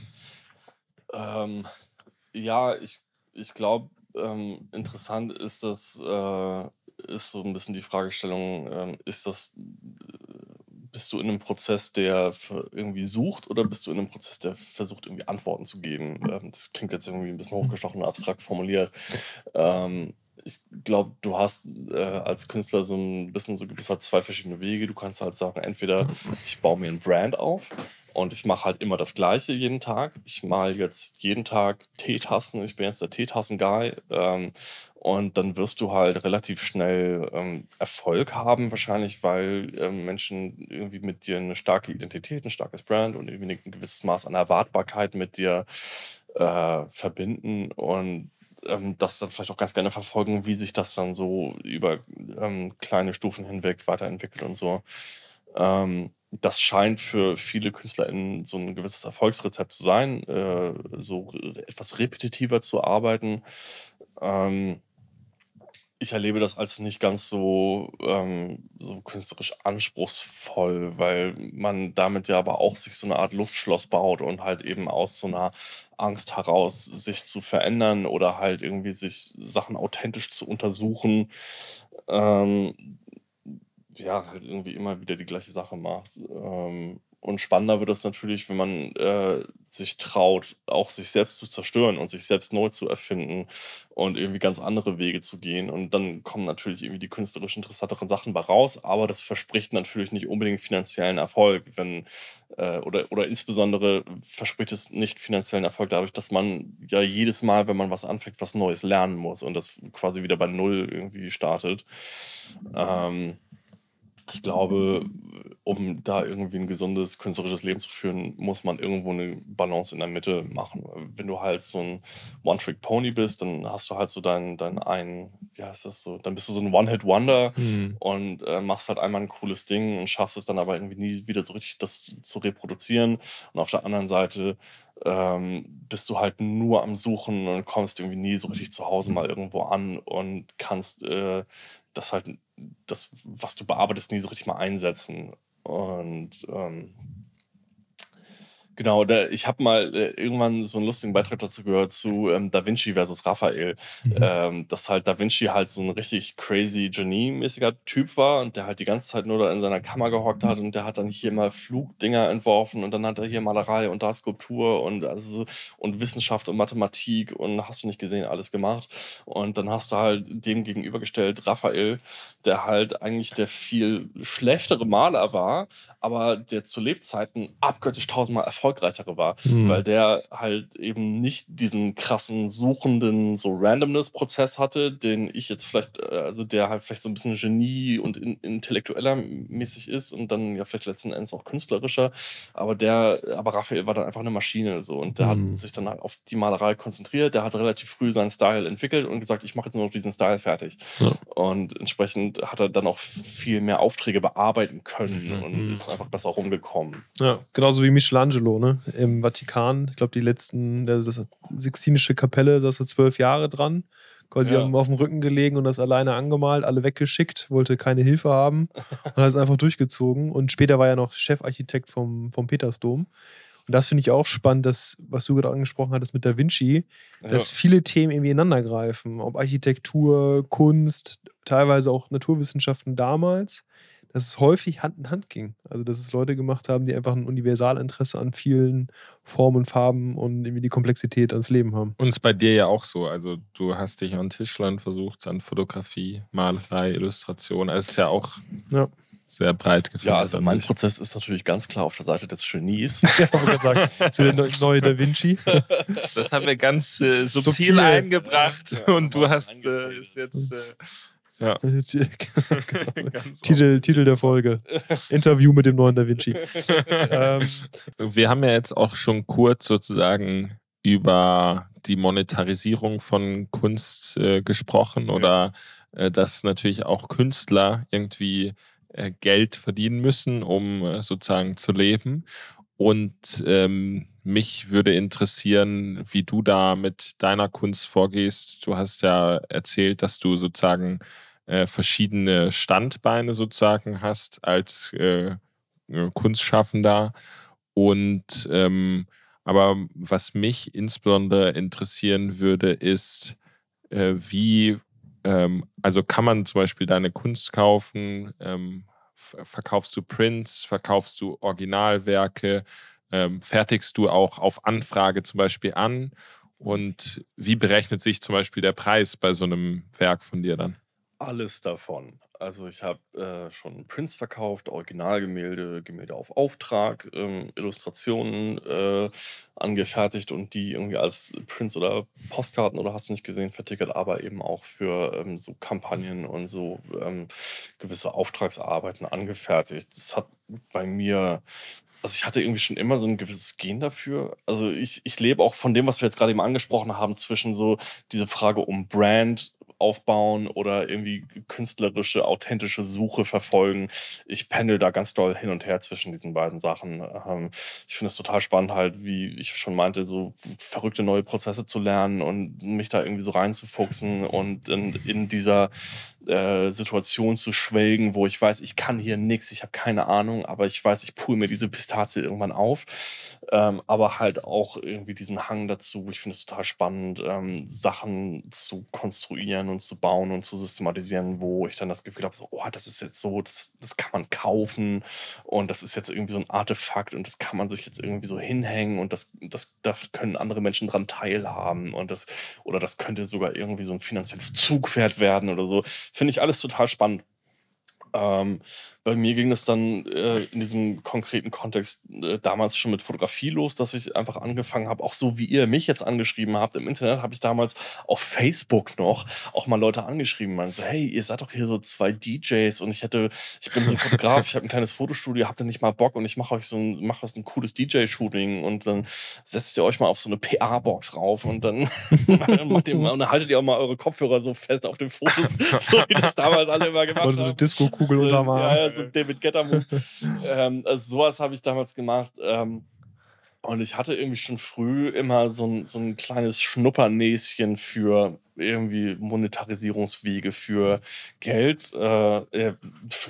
Ähm, ja, ich, ich glaube, ähm, interessant ist das, äh, ist so ein bisschen die Fragestellung, ähm, ist das, äh, bist du in einem Prozess, der für irgendwie sucht oder bist du in einem Prozess, der versucht, irgendwie Antworten zu geben? Ähm, das klingt jetzt irgendwie ein bisschen hochgestochen und abstrakt formuliert. Ähm, ich glaube, du hast äh, als Künstler so ein bisschen so, gibt halt zwei verschiedene Wege. Du kannst halt sagen, entweder ich baue mir ein Brand auf und ich mache halt immer das Gleiche jeden Tag. Ich male jetzt jeden Tag Teetassen. Ich bin jetzt der Teetassen-Guy. Ähm, und dann wirst du halt relativ schnell ähm, Erfolg haben, wahrscheinlich, weil ähm, Menschen irgendwie mit dir eine starke Identität, ein starkes Brand und irgendwie ein gewisses Maß an Erwartbarkeit mit dir äh, verbinden und ähm, das dann vielleicht auch ganz gerne verfolgen, wie sich das dann so über ähm, kleine Stufen hinweg weiterentwickelt und so. Ähm, das scheint für viele KünstlerInnen so ein gewisses Erfolgsrezept zu sein, äh, so re- etwas repetitiver zu arbeiten. Ähm, ich erlebe das als nicht ganz so, ähm, so künstlerisch anspruchsvoll, weil man damit ja aber auch sich so eine Art Luftschloss baut und halt eben aus so einer Angst heraus, sich zu verändern oder halt irgendwie sich Sachen authentisch zu untersuchen, ähm, ja, halt irgendwie immer wieder die gleiche Sache macht. Ähm, und spannender wird es natürlich, wenn man äh, sich traut, auch sich selbst zu zerstören und sich selbst neu zu erfinden und irgendwie ganz andere Wege zu gehen. Und dann kommen natürlich irgendwie die künstlerisch interessanteren Sachen bei raus, aber das verspricht natürlich nicht unbedingt finanziellen Erfolg, wenn äh, oder, oder insbesondere verspricht es nicht finanziellen Erfolg dadurch, dass man ja jedes Mal, wenn man was anfängt, was Neues lernen muss und das quasi wieder bei Null irgendwie startet. Ähm, Ich glaube, um da irgendwie ein gesundes künstlerisches Leben zu führen, muss man irgendwo eine Balance in der Mitte machen. Wenn du halt so ein One-Trick-Pony bist, dann hast du halt so deinen dein einen, wie heißt das so, dann bist du so ein One-Hit-Wonder Hm. und äh, machst halt einmal ein cooles Ding und schaffst es dann aber irgendwie nie wieder so richtig, das zu reproduzieren. Und auf der anderen Seite ähm, bist du halt nur am Suchen und kommst irgendwie nie so richtig zu Hause mal irgendwo an und kannst äh, das halt, das, was du bearbeitest, nie so richtig mal einsetzen. Und ähm, genau, da, ich habe mal äh, irgendwann so einen lustigen Beitrag dazu gehört zu ähm, Da Vinci versus Raphael. Mhm. Ähm, dass halt Da Vinci halt so ein richtig crazy Genie-mäßiger Typ war und der halt die ganze Zeit nur da in seiner Kammer gehockt hat und der hat dann hier mal Flugdinger entworfen und dann hat er hier Malerei und da Skulptur und also so, und Wissenschaft und Mathematik und hast du nicht gesehen, alles gemacht. Und dann hast du halt dem gegenübergestellt Raphael, der halt eigentlich der viel schlechtere Maler war, aber der zu Lebzeiten abgöttisch tausendmal erfolgreichere war, Hm. weil der halt eben nicht diesen krassen, suchenden, so Randomness-Prozess hatte, den ich jetzt vielleicht, äh, also der halt vielleicht so ein bisschen Genie und in, intellektueller mäßig ist und dann ja vielleicht letzten Endes auch künstlerischer, aber der, aber Raphael war dann einfach eine Maschine so und der Hm. hat sich dann halt auf die Malerei konzentriert, der hat relativ früh seinen Style entwickelt und gesagt, ich mache jetzt nur noch diesen Style fertig. Ja. Und entsprechend hat er dann auch viel mehr Aufträge bearbeiten können Mhm. und ist einfach besser rumgekommen. Ja, genauso wie Michelangelo, ne? Im Vatikan. Ich glaube, die letzten, das ist Sixtinische Kapelle, saß er zwölf Jahre dran. Quasi Ja. haben auf dem Rücken gelegen und das alleine angemalt, alle weggeschickt, wollte keine Hilfe haben und hat es einfach durchgezogen. Und später war er noch Chefarchitekt vom, vom Petersdom. Und das finde ich auch spannend, dass, was du gerade angesprochen hattest mit Da Vinci, dass Ja. viele Themen irgendwie ineinander greifen. Ob Architektur, Kunst, teilweise auch Naturwissenschaften damals, dass es häufig Hand in Hand ging. Also, dass es Leute gemacht haben, die einfach ein Universalinteresse an vielen Formen und Farben und irgendwie die Komplexität ans Leben haben. Und es ist bei dir ja auch so. Also du hast dich an Tischlern versucht, an Fotografie, Malerei, Illustration. Also es ist ja auch Ja. sehr breit gefächert. Ja, also mein nicht? Prozess ist natürlich ganz klar auf der Seite des Genies. Ja, ich wollte gerade sagen, so der neue Da Vinci. Das haben wir ganz äh, subtil, Subtil. eingebracht Ja, und du mal hast äh, eingefädelt. ist jetzt äh, ja. Genau. Ganz Titel, Titel der Folge. Interview mit dem neuen Da Vinci. ähm, Wir haben ja jetzt auch schon kurz sozusagen über die Monetarisierung von Kunst äh, gesprochen oder äh, dass natürlich auch Künstler irgendwie äh, Geld verdienen müssen, um äh, sozusagen zu leben. Und ähm, mich würde interessieren, wie du da mit deiner Kunst vorgehst. Du hast ja erzählt, dass du sozusagen äh, verschiedene Standbeine sozusagen hast als äh, äh, Kunstschaffender. Und ähm, aber was mich insbesondere interessieren würde, ist, äh, wie, ähm, also kann man zum Beispiel deine Kunst kaufen, ähm, f- verkaufst du Prints, verkaufst du Originalwerke, ähm, fertigst du auch auf Anfrage zum Beispiel an und wie berechnet sich zum Beispiel der Preis bei so einem Werk von dir dann? Alles davon. Also ich habe äh, schon Prints verkauft, Originalgemälde, Gemälde auf Auftrag, ähm, Illustrationen äh, angefertigt und die irgendwie als Prints oder Postkarten oder hast du nicht gesehen, vertickert, aber eben auch für ähm, so Kampagnen und so ähm, gewisse Auftragsarbeiten angefertigt. Das hat bei mir, also ich hatte irgendwie schon immer so ein gewisses Gen dafür. Also ich, ich lebe auch von dem, was wir jetzt gerade eben angesprochen haben, zwischen so diese Frage um Brand, aufbauen oder irgendwie künstlerische, authentische Suche verfolgen. Ich pendel da ganz doll hin und her zwischen diesen beiden Sachen. Ähm, ich finde es total spannend halt, wie ich schon meinte, so verrückte neue Prozesse zu lernen und mich da irgendwie so reinzufuchsen und in, in dieser äh, Situation zu schwelgen, wo ich weiß, ich kann hier nichts, ich habe keine Ahnung, aber ich weiß, ich pule mir diese Pistazie irgendwann auf. Ähm, aber halt auch irgendwie diesen Hang dazu. Ich finde es total spannend, ähm, Sachen zu konstruieren und zu bauen und zu systematisieren, wo ich dann das Gefühl habe, so, oh, das ist jetzt so, das, das kann man kaufen und das ist jetzt irgendwie so ein Artefakt und das kann man sich jetzt irgendwie so hinhängen und das, das, da können andere Menschen dran teilhaben und das, oder das könnte sogar irgendwie so ein finanzielles Zugpferd werden oder so. Finde ich alles total spannend. Ähm, bei mir ging das dann äh, in diesem konkreten Kontext äh, damals schon mit Fotografie los, dass ich einfach angefangen habe, auch so wie ihr mich jetzt angeschrieben habt im Internet, habe ich damals auf Facebook noch auch mal Leute angeschrieben, meinen so, hey, ihr seid doch hier so zwei D Js und ich hätte, ich bin hier Fotograf, ich habe ein kleines Fotostudio, habt ihr nicht mal Bock und ich mache euch so ein, mache was ein cooles D J-Shooting und dann setzt ihr euch mal auf so eine P A-Box rauf und dann macht ihr mal, und dann haltet ihr auch mal eure Kopfhörer so fest auf den Fotos, so wie das damals alle immer gemacht haben. Und so eine Disco-Kugel so, unterm Arm. Ja, ja, so David Guetta-Move. ähm, also sowas habe ich damals gemacht. Ähm, und ich hatte irgendwie schon früh immer so ein, so ein kleines Schnuppernäschen für irgendwie Monetarisierungswege für Geld. Äh, äh, für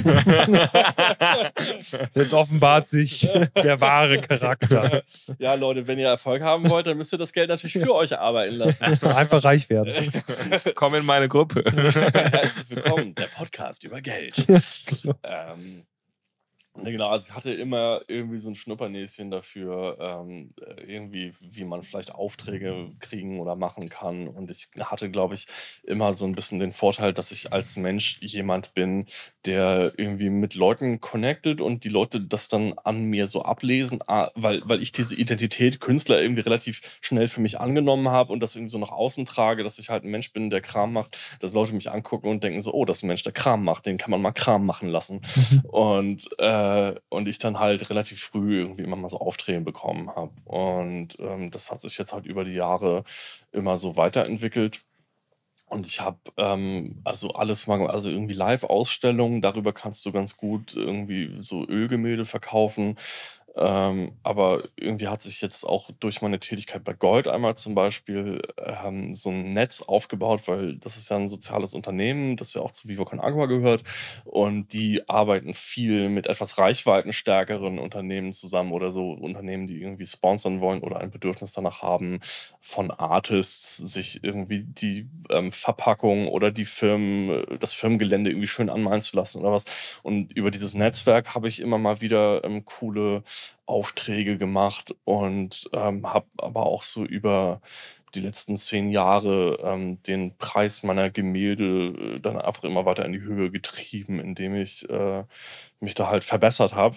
Jetzt offenbart sich der wahre Charakter. Ja, Leute, wenn ihr Erfolg haben wollt, dann müsst ihr das Geld natürlich für euch arbeiten lassen. Einfach reich werden. Komm in meine Gruppe. Herzlich willkommen, der Podcast über Geld. ähm, ne, genau, also ich hatte immer irgendwie so ein Schnuppernäschen dafür, ähm, irgendwie, wie man vielleicht Aufträge kriegen oder machen kann. Und ich hatte, glaube ich, immer so ein bisschen den Vorteil, dass ich als Mensch jemand bin, der irgendwie mit Leuten connected und die Leute das dann an mir so ablesen, ah, weil, weil ich diese Identität Künstler irgendwie relativ schnell für mich angenommen habe und das irgendwie so nach außen trage, dass ich halt ein Mensch bin, der Kram macht, dass Leute mich angucken und denken so, oh, das ist ein Mensch, der Kram macht, den kann man mal Kram machen lassen. und, äh, und ich dann halt relativ früh irgendwie immer mal so Aufträge bekommen habe. Und ähm, das hat sich jetzt halt über die Jahre immer so weiterentwickelt. Und ich habe ähm, also alles mal, also irgendwie Live-Ausstellungen, darüber kannst du ganz gut irgendwie so Ölgemälde verkaufen. Ähm, aber irgendwie hat sich jetzt auch durch meine Tätigkeit bei Gold einmal zum Beispiel ähm, so ein Netz aufgebaut, weil das ist ja ein soziales Unternehmen, das ja auch zu Vivo Con Agua gehört. Und die arbeiten viel mit etwas reichweitenstärkeren Unternehmen zusammen oder so Unternehmen, die irgendwie sponsern wollen oder ein Bedürfnis danach haben, von Artists sich irgendwie die ähm, Verpackung oder die Firmen, das Firmengelände irgendwie schön anmalen zu lassen oder was. Und über dieses Netzwerk habe ich immer mal wieder ähm, coole Aufträge gemacht und ähm, habe aber auch so über die letzten zehn Jahre ähm, den Preis meiner Gemälde äh, dann einfach immer weiter in die Höhe getrieben, indem ich äh, mich da halt verbessert habe.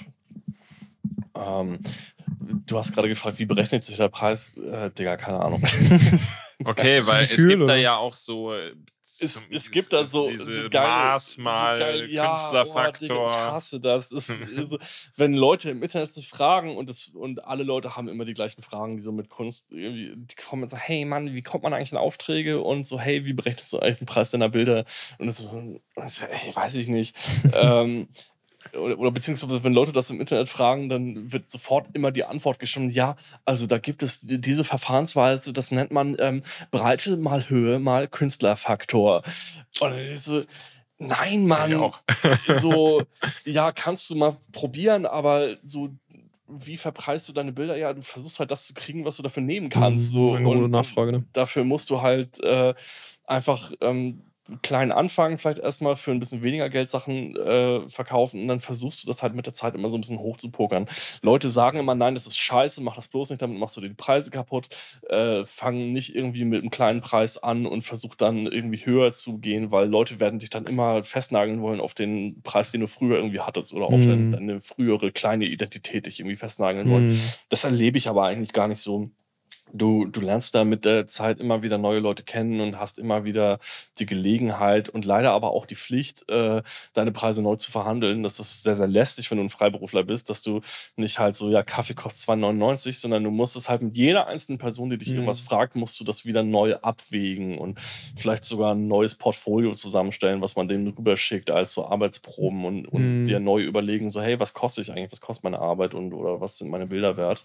Ähm, du hast gerade gefragt, wie berechnet sich der Preis? Äh, Digga, keine Ahnung. Okay, weil es Gefühl, gibt da oder? ja auch so. äh, Es, zum- es gibt da so, diese so geile, Maßmal, so geil, ja, Künstlerfaktor. Oh, Digga, ich hasse das. Es ist so, wenn Leute im Internet so fragen und, das, und alle Leute haben immer die gleichen Fragen, die so mit Kunst, irgendwie, die kommen und so, hey Mann, wie kommt man eigentlich an Aufträge? Und so, hey, wie berechnest du eigentlich den Preis deiner Bilder? Und es so, und ich so, ey, weiß ich nicht. ähm, oder, oder beziehungsweise, wenn Leute das im Internet fragen, dann wird sofort immer die Antwort geschrieben, ja, also da gibt es die- diese Verfahrensweise, das nennt man ähm, Breite mal Höhe mal Künstlerfaktor. Und dann ist so, nein, Ich Mann, auch. so, ja, kannst du mal probieren, aber so, wie verpreist du deine Bilder? Ja, du versuchst halt das zu kriegen, was du dafür nehmen kannst. So, Angebot und Nachfrage, ne? dafür musst du halt äh, einfach ähm, klein anfangen, vielleicht erstmal für ein bisschen weniger Geld Sachen äh, verkaufen und dann versuchst du das halt mit der Zeit immer so ein bisschen hochzupokern. Leute sagen immer, nein, das ist scheiße, mach das bloß nicht, damit machst du dir die Preise kaputt. Äh, fang nicht irgendwie mit einem kleinen Preis an und versuch dann irgendwie höher zu gehen, weil Leute werden dich dann immer festnageln wollen auf den Preis, den du früher irgendwie hattest oder auf Mhm. dein, deine frühere kleine Identität dich irgendwie festnageln wollen. Mhm. Das erlebe ich aber eigentlich gar nicht so. Du, du lernst da mit der Zeit immer wieder neue Leute kennen und hast immer wieder die Gelegenheit und leider aber auch die Pflicht, äh, deine Preise neu zu verhandeln. Das ist sehr, sehr lästig, wenn du ein Freiberufler bist, dass du nicht halt so, ja, Kaffee kostet zwei neunundneunzig, sondern du musst es halt mit jeder einzelnen Person, die dich Mhm. irgendwas fragt, musst du das wieder neu abwägen und vielleicht sogar ein neues Portfolio zusammenstellen, was man denen rüberschickt als so Arbeitsproben und, und Mhm. dir neu überlegen, so, hey, was kostet ich eigentlich, was kostet meine Arbeit und oder was sind meine Bilder wert?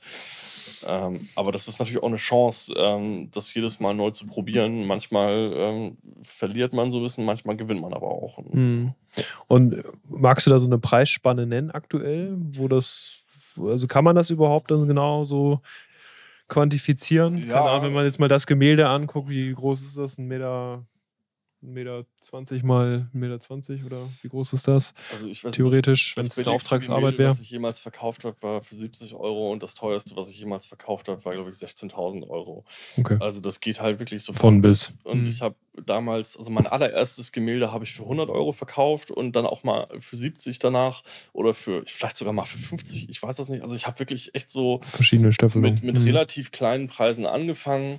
Ähm, aber das ist natürlich auch eine Chance, ähm, das jedes Mal neu zu probieren. Manchmal ähm, verliert man so ein bisschen, manchmal gewinnt man aber auch. Mhm. Und äh, magst du da so eine Preisspanne nennen aktuell, wo das, also kann man das überhaupt dann genau so quantifizieren? Ja. Keine Ahnung, wenn man jetzt mal das Gemälde anguckt, wie groß ist das? Ein Meter, ein Meter zwanzig mal ein Meter zwanzig oder wie groß ist das? Also ich weiß, Theoretisch, das, wenn das es eine billigste Auftragsarbeit Gemälde, wäre. was ich jemals verkauft habe, war für siebzig Euro und das teuerste, was ich jemals verkauft habe, war, glaube ich, sechzehntausend Euro. Okay. Also das geht halt wirklich so Von bis. Und Mhm. ich habe damals, also mein allererstes Gemälde habe ich für hundert Euro verkauft und dann auch mal für siebzig danach oder für, vielleicht sogar mal für fünfzig, ich weiß das nicht. Also ich habe wirklich echt so Verschiedene Staffelungen. mit, mit Mhm. relativ kleinen Preisen angefangen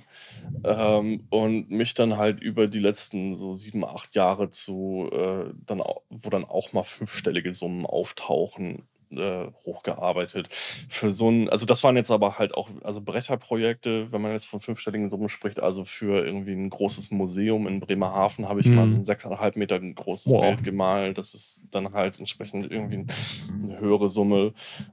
ähm, und mich dann halt über die letzten so sieben, acht Jahre zu, äh, dann, au- wo dann auch mal fünfstellige Summen auftauchen, äh, hochgearbeitet. Für so ein, also das waren jetzt aber halt auch, also Brecherprojekte, wenn man jetzt von fünfstelligen Summen spricht, also für irgendwie ein großes Museum in Bremerhaven habe ich Mhm. mal so ein sechseinhalb Meter großes Wow. Bild gemalt. Das ist dann halt entsprechend irgendwie eine höhere Summe.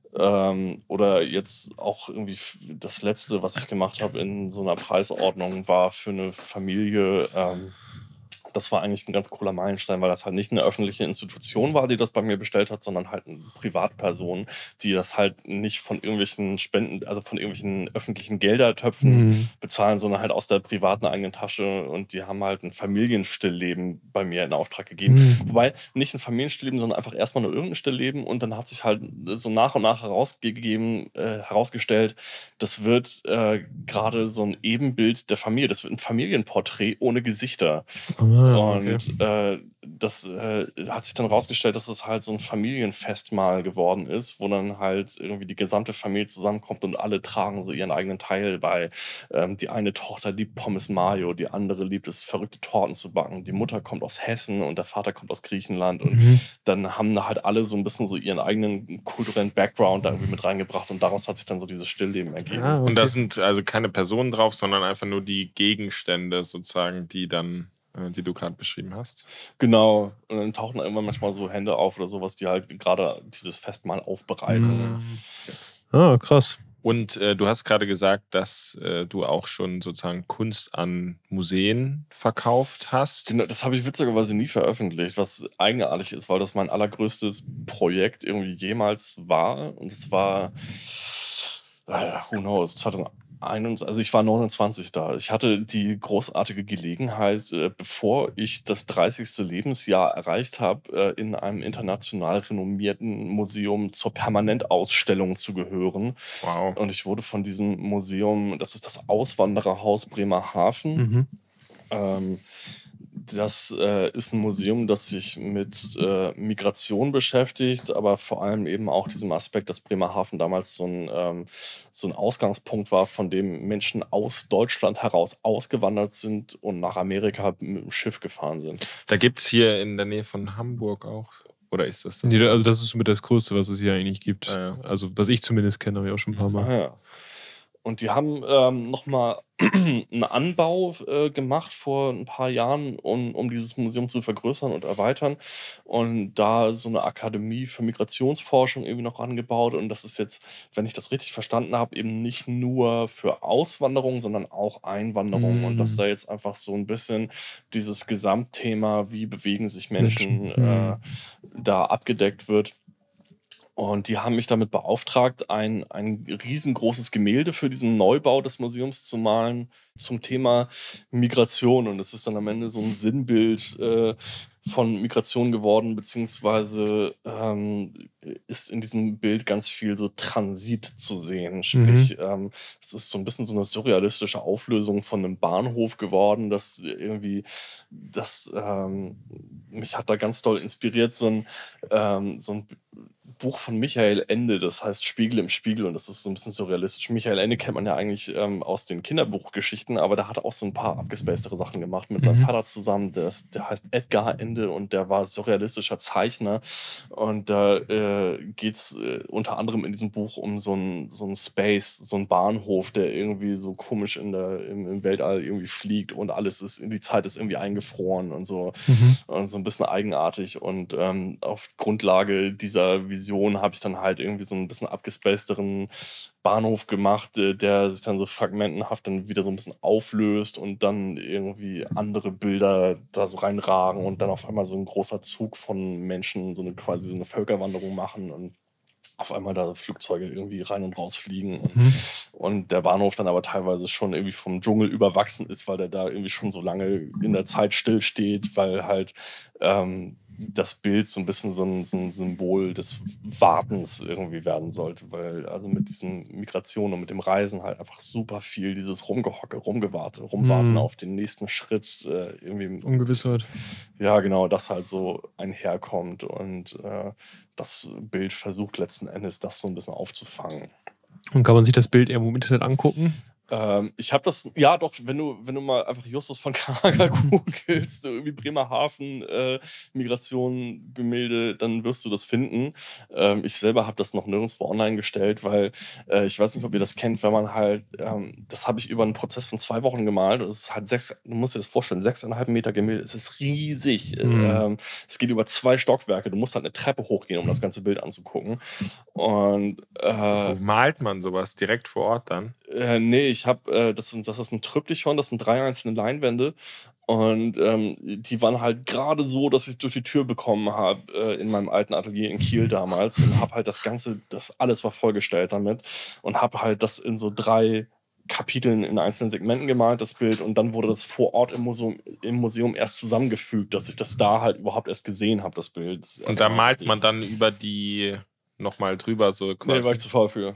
Ähm, oder jetzt auch irgendwie f- das letzte, was ich gemacht habe in so einer Preisordnung, war für eine Familie. Ähm, das war eigentlich ein ganz cooler Meilenstein, weil das halt nicht eine öffentliche Institution war, die das bei mir bestellt hat, sondern halt eine Privatperson, die das halt nicht von irgendwelchen Spenden, also von irgendwelchen öffentlichen Geldertöpfen Mhm. bezahlen, sondern halt aus der privaten eigenen Tasche. Und die haben halt ein Familienstillleben bei mir in Auftrag gegeben. Mhm. Wobei nicht ein Familienstillleben, sondern einfach erstmal nur irgendein Stillleben. Und dann hat sich halt so nach und nach herausgegeben, äh, herausgestellt, das wird äh, gerade so ein Ebenbild der Familie. Das wird ein Familienporträt ohne Gesichter. Ah, okay. Und äh, das äh, hat sich dann rausgestellt, dass es halt so ein Familienfestmahl geworden ist, wo dann halt irgendwie die gesamte Familie zusammenkommt und alle tragen so ihren eigenen Teil bei. Ähm, die eine Tochter liebt Pommes Mayo, die andere liebt es, verrückte Torten zu backen. Die Mutter kommt aus Hessen und der Vater kommt aus Griechenland. Und Mhm. dann haben da halt alle so ein bisschen so ihren eigenen kulturellen Background da irgendwie mit reingebracht und daraus hat sich dann so dieses Stillleben ergeben. Ah, Und da okay. sind also keine Personen drauf, sondern einfach nur die Gegenstände sozusagen, die dann, äh, die du gerade beschrieben hast. Genau. Und dann tauchen irgendwann manchmal so Hände auf oder sowas, die halt gerade dieses Festmahl aufbereiten. Mhm. Ah, krass. Und äh, du hast gerade gesagt, dass äh, du auch schon sozusagen Kunst an Museen verkauft hast. Genau, das habe ich witzigerweise nie veröffentlicht, was eigenartig ist, weil das mein allergrößtes Projekt irgendwie jemals war. Und es war, äh, who knows, zweitausendeinundzwanzig, also ich war neunundzwanzig da. Ich hatte die großartige Gelegenheit, äh, bevor ich das dreißigste Lebensjahr erreicht habe, äh, in einem international renommierten Museum zur Permanentausstellung zu gehören. Wow. Und ich wurde von diesem Museum, das ist das Auswandererhaus Bremerhaven. Mhm. Ähm, das äh, ist ein Museum, das sich mit äh, Migration beschäftigt, aber vor allem eben auch diesem Aspekt, dass Bremerhaven damals so ein, ähm, so ein Ausgangspunkt war, von dem Menschen aus Deutschland heraus ausgewandert sind und nach Amerika mit dem Schiff gefahren sind. Da gibt es hier in der Nähe von Hamburg auch. Oder ist das das? Nee, also das ist somit das Größte, was es hier eigentlich gibt. Ah, ja. Also was ich zumindest kenne, habe ich auch schon ein paar Ah, Mal. ja. Und die haben ähm, nochmal einen Anbau äh, gemacht vor ein paar Jahren, um, um dieses Museum zu vergrößern und erweitern. Und da so eine Akademie für Migrationsforschung irgendwie noch angebaut. Und das ist jetzt, wenn ich das richtig verstanden habe, eben nicht nur für Auswanderung, sondern auch Einwanderung. Mhm. Und dass da jetzt einfach so ein bisschen dieses Gesamtthema, wie bewegen sich Menschen, Menschen. äh, Mhm. da abgedeckt wird. Und die haben mich damit beauftragt, ein, ein riesengroßes Gemälde für diesen Neubau des Museums zu malen zum Thema Migration. Und es ist dann am Ende so ein Sinnbild äh, von Migration geworden, beziehungsweise ähm, ist in diesem Bild ganz viel so Transit zu sehen. Sprich, ähm, es ist so ein bisschen so eine surrealistische Auflösung von einem Bahnhof geworden, das irgendwie, das ähm, mich hat da ganz doll inspiriert, so ein, ähm, so ein Buch von Michael Ende, das heißt Spiegel im Spiegel und das ist so ein bisschen surrealistisch. Michael Ende kennt man ja eigentlich ähm, aus den Kinderbuchgeschichten, aber der hat auch so ein paar abgespacedere Sachen gemacht mit seinem Mhm. Vater zusammen. Der, der heißt Edgar Ende und der war surrealistischer Zeichner und da äh, geht es äh, unter anderem in diesem Buch um so einen so einen Space, so einen Bahnhof, der irgendwie so komisch in der, im, im Weltall irgendwie fliegt und alles ist, die Zeit ist irgendwie eingefroren und so. Mhm. Und so ein bisschen eigenartig. Und ähm, auf Grundlage dieser Vision habe ich dann halt irgendwie so ein bisschen abgespacederen Bahnhof gemacht, äh, der sich dann so fragmentenhaft dann wieder so ein bisschen auflöst und dann irgendwie andere Bilder da so reinragen und dann auf einmal so ein großer Zug von Menschen so eine quasi so eine Völkerwanderung machen und auf einmal da Flugzeuge irgendwie rein und raus fliegen und, Mhm. und der Bahnhof dann aber teilweise schon irgendwie vom Dschungel überwachsen ist, weil der da irgendwie schon so lange in der Zeit stillsteht, weil halt ähm, das Bild so ein bisschen so ein, so ein Symbol des Wartens irgendwie werden sollte, weil also mit diesen Migration und mit dem Reisen halt einfach super viel dieses Rumgehocke, Rumgewarte, Rumwarten Mhm. auf den nächsten Schritt äh, irgendwie Ungewissheit. ja, genau, das halt so einherkommt und äh, das Bild versucht letzten Endes, das so ein bisschen aufzufangen. Und kann man sich das Bild irgendwo im Internet angucken? Ähm, ich habe das, ja doch, wenn du, wenn du mal einfach Justus von Kager googelst, so irgendwie Bremerhaven, äh, Migration, Gemälde, dann wirst du das finden. Ähm, ich selber habe das noch nirgendwo online gestellt, weil äh, ich weiß nicht, ob ihr das kennt, wenn man halt, ähm, das habe ich über einen Prozess von zwei Wochen gemalt. Das ist halt sechs, du musst dir das vorstellen, sechseinhalb Meter Gemälde, es ist riesig. Mhm. Ähm, es geht über zwei Stockwerke, du musst halt eine Treppe hochgehen, um das ganze Bild anzugucken. Und äh, Wo malt man sowas? Direkt vor Ort dann? äh, nee, ich habe, äh, das, sind, das ist ein Triptychon, das sind drei einzelne Leinwände. Und ähm, die waren halt gerade so, dass ich durch die Tür bekommen habe äh, in meinem alten Atelier in Kiel damals und habe halt das Ganze, das alles war vollgestellt damit und habe halt das in so drei Kapiteln in einzelnen Segmenten gemalt, das Bild, und dann wurde das vor Ort im Museum, im Museum erst zusammengefügt, dass ich das da halt überhaupt erst gesehen habe, das Bild. Das Und erste da Mal malt richtig. man dann über die nochmal drüber so Nee, quasi. war ich zu faul für.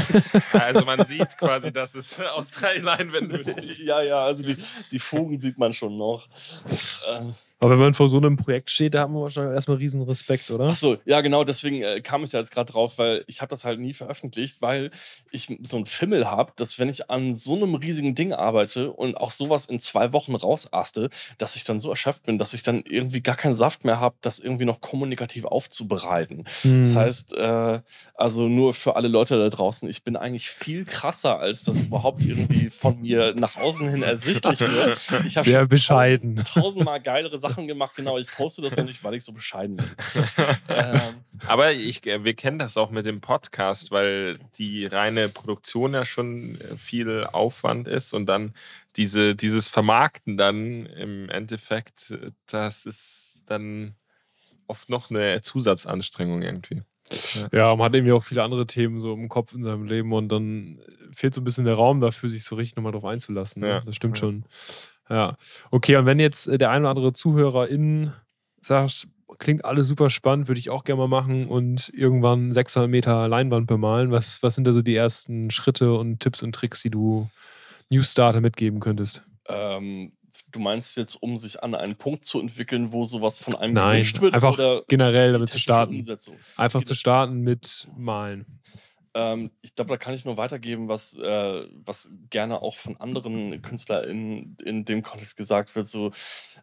Also man sieht quasi, dass es aus drei Leinwänden besteht. ja, ja, also die, die Fugen sieht man schon noch. Äh, Aber wenn man vor so einem Projekt steht, da haben wir wahrscheinlich erstmal riesen Respekt, oder? Achso, ja genau, deswegen äh, kam ich da jetzt gerade drauf, weil ich habe das halt nie veröffentlicht, weil ich so einen Fimmel habe, dass wenn ich an so einem riesigen Ding arbeite und auch sowas in zwei Wochen rausaste, dass ich dann so erschöpft bin, dass ich dann irgendwie gar keinen Saft mehr habe, das irgendwie noch kommunikativ aufzubereiten. Hm. Das heißt, äh, also nur für alle Leute da draußen, ich bin eigentlich viel krasser, als das überhaupt irgendwie von mir nach außen hin ersichtlich wird. Ich habe Sehr schon bescheiden. tausend, tausendmal geilere Sachen gemacht, genau, ich poste das noch nicht, weil ich so bescheiden bin. ähm, Aber ich, wir kennen das auch mit dem Podcast, weil die reine Produktion ja schon viel Aufwand ist und dann diese, dieses Vermarkten dann im Endeffekt, das ist dann oft noch eine Zusatzanstrengung irgendwie. Ja, man hat irgendwie auch viele andere Themen so im Kopf in seinem Leben und dann fehlt so ein bisschen der Raum dafür, sich so richtig nochmal drauf einzulassen. Ne? Ja. Das stimmt Ja. schon. Ja. Okay, und wenn jetzt äh, der ein oder andere ZuhörerInnen sagt, klingt alles super spannend, würde ich auch gerne mal machen und irgendwann sechshundert Meter Leinwand bemalen, was, was sind da so die ersten Schritte und Tipps und Tricks, die du Newstarter mitgeben könntest? ähm, du meinst jetzt, um sich an einen Punkt zu entwickeln, wo sowas von einem Nein, gewünscht wird? einfach oder generell die damit zu technische starten. Umsetzung? Einfach Okay, zu starten mit Malen. Ähm, ich glaube, da kann ich nur weitergeben, was, äh, was gerne auch von anderen KünstlerInnen in dem Kontext gesagt wird, so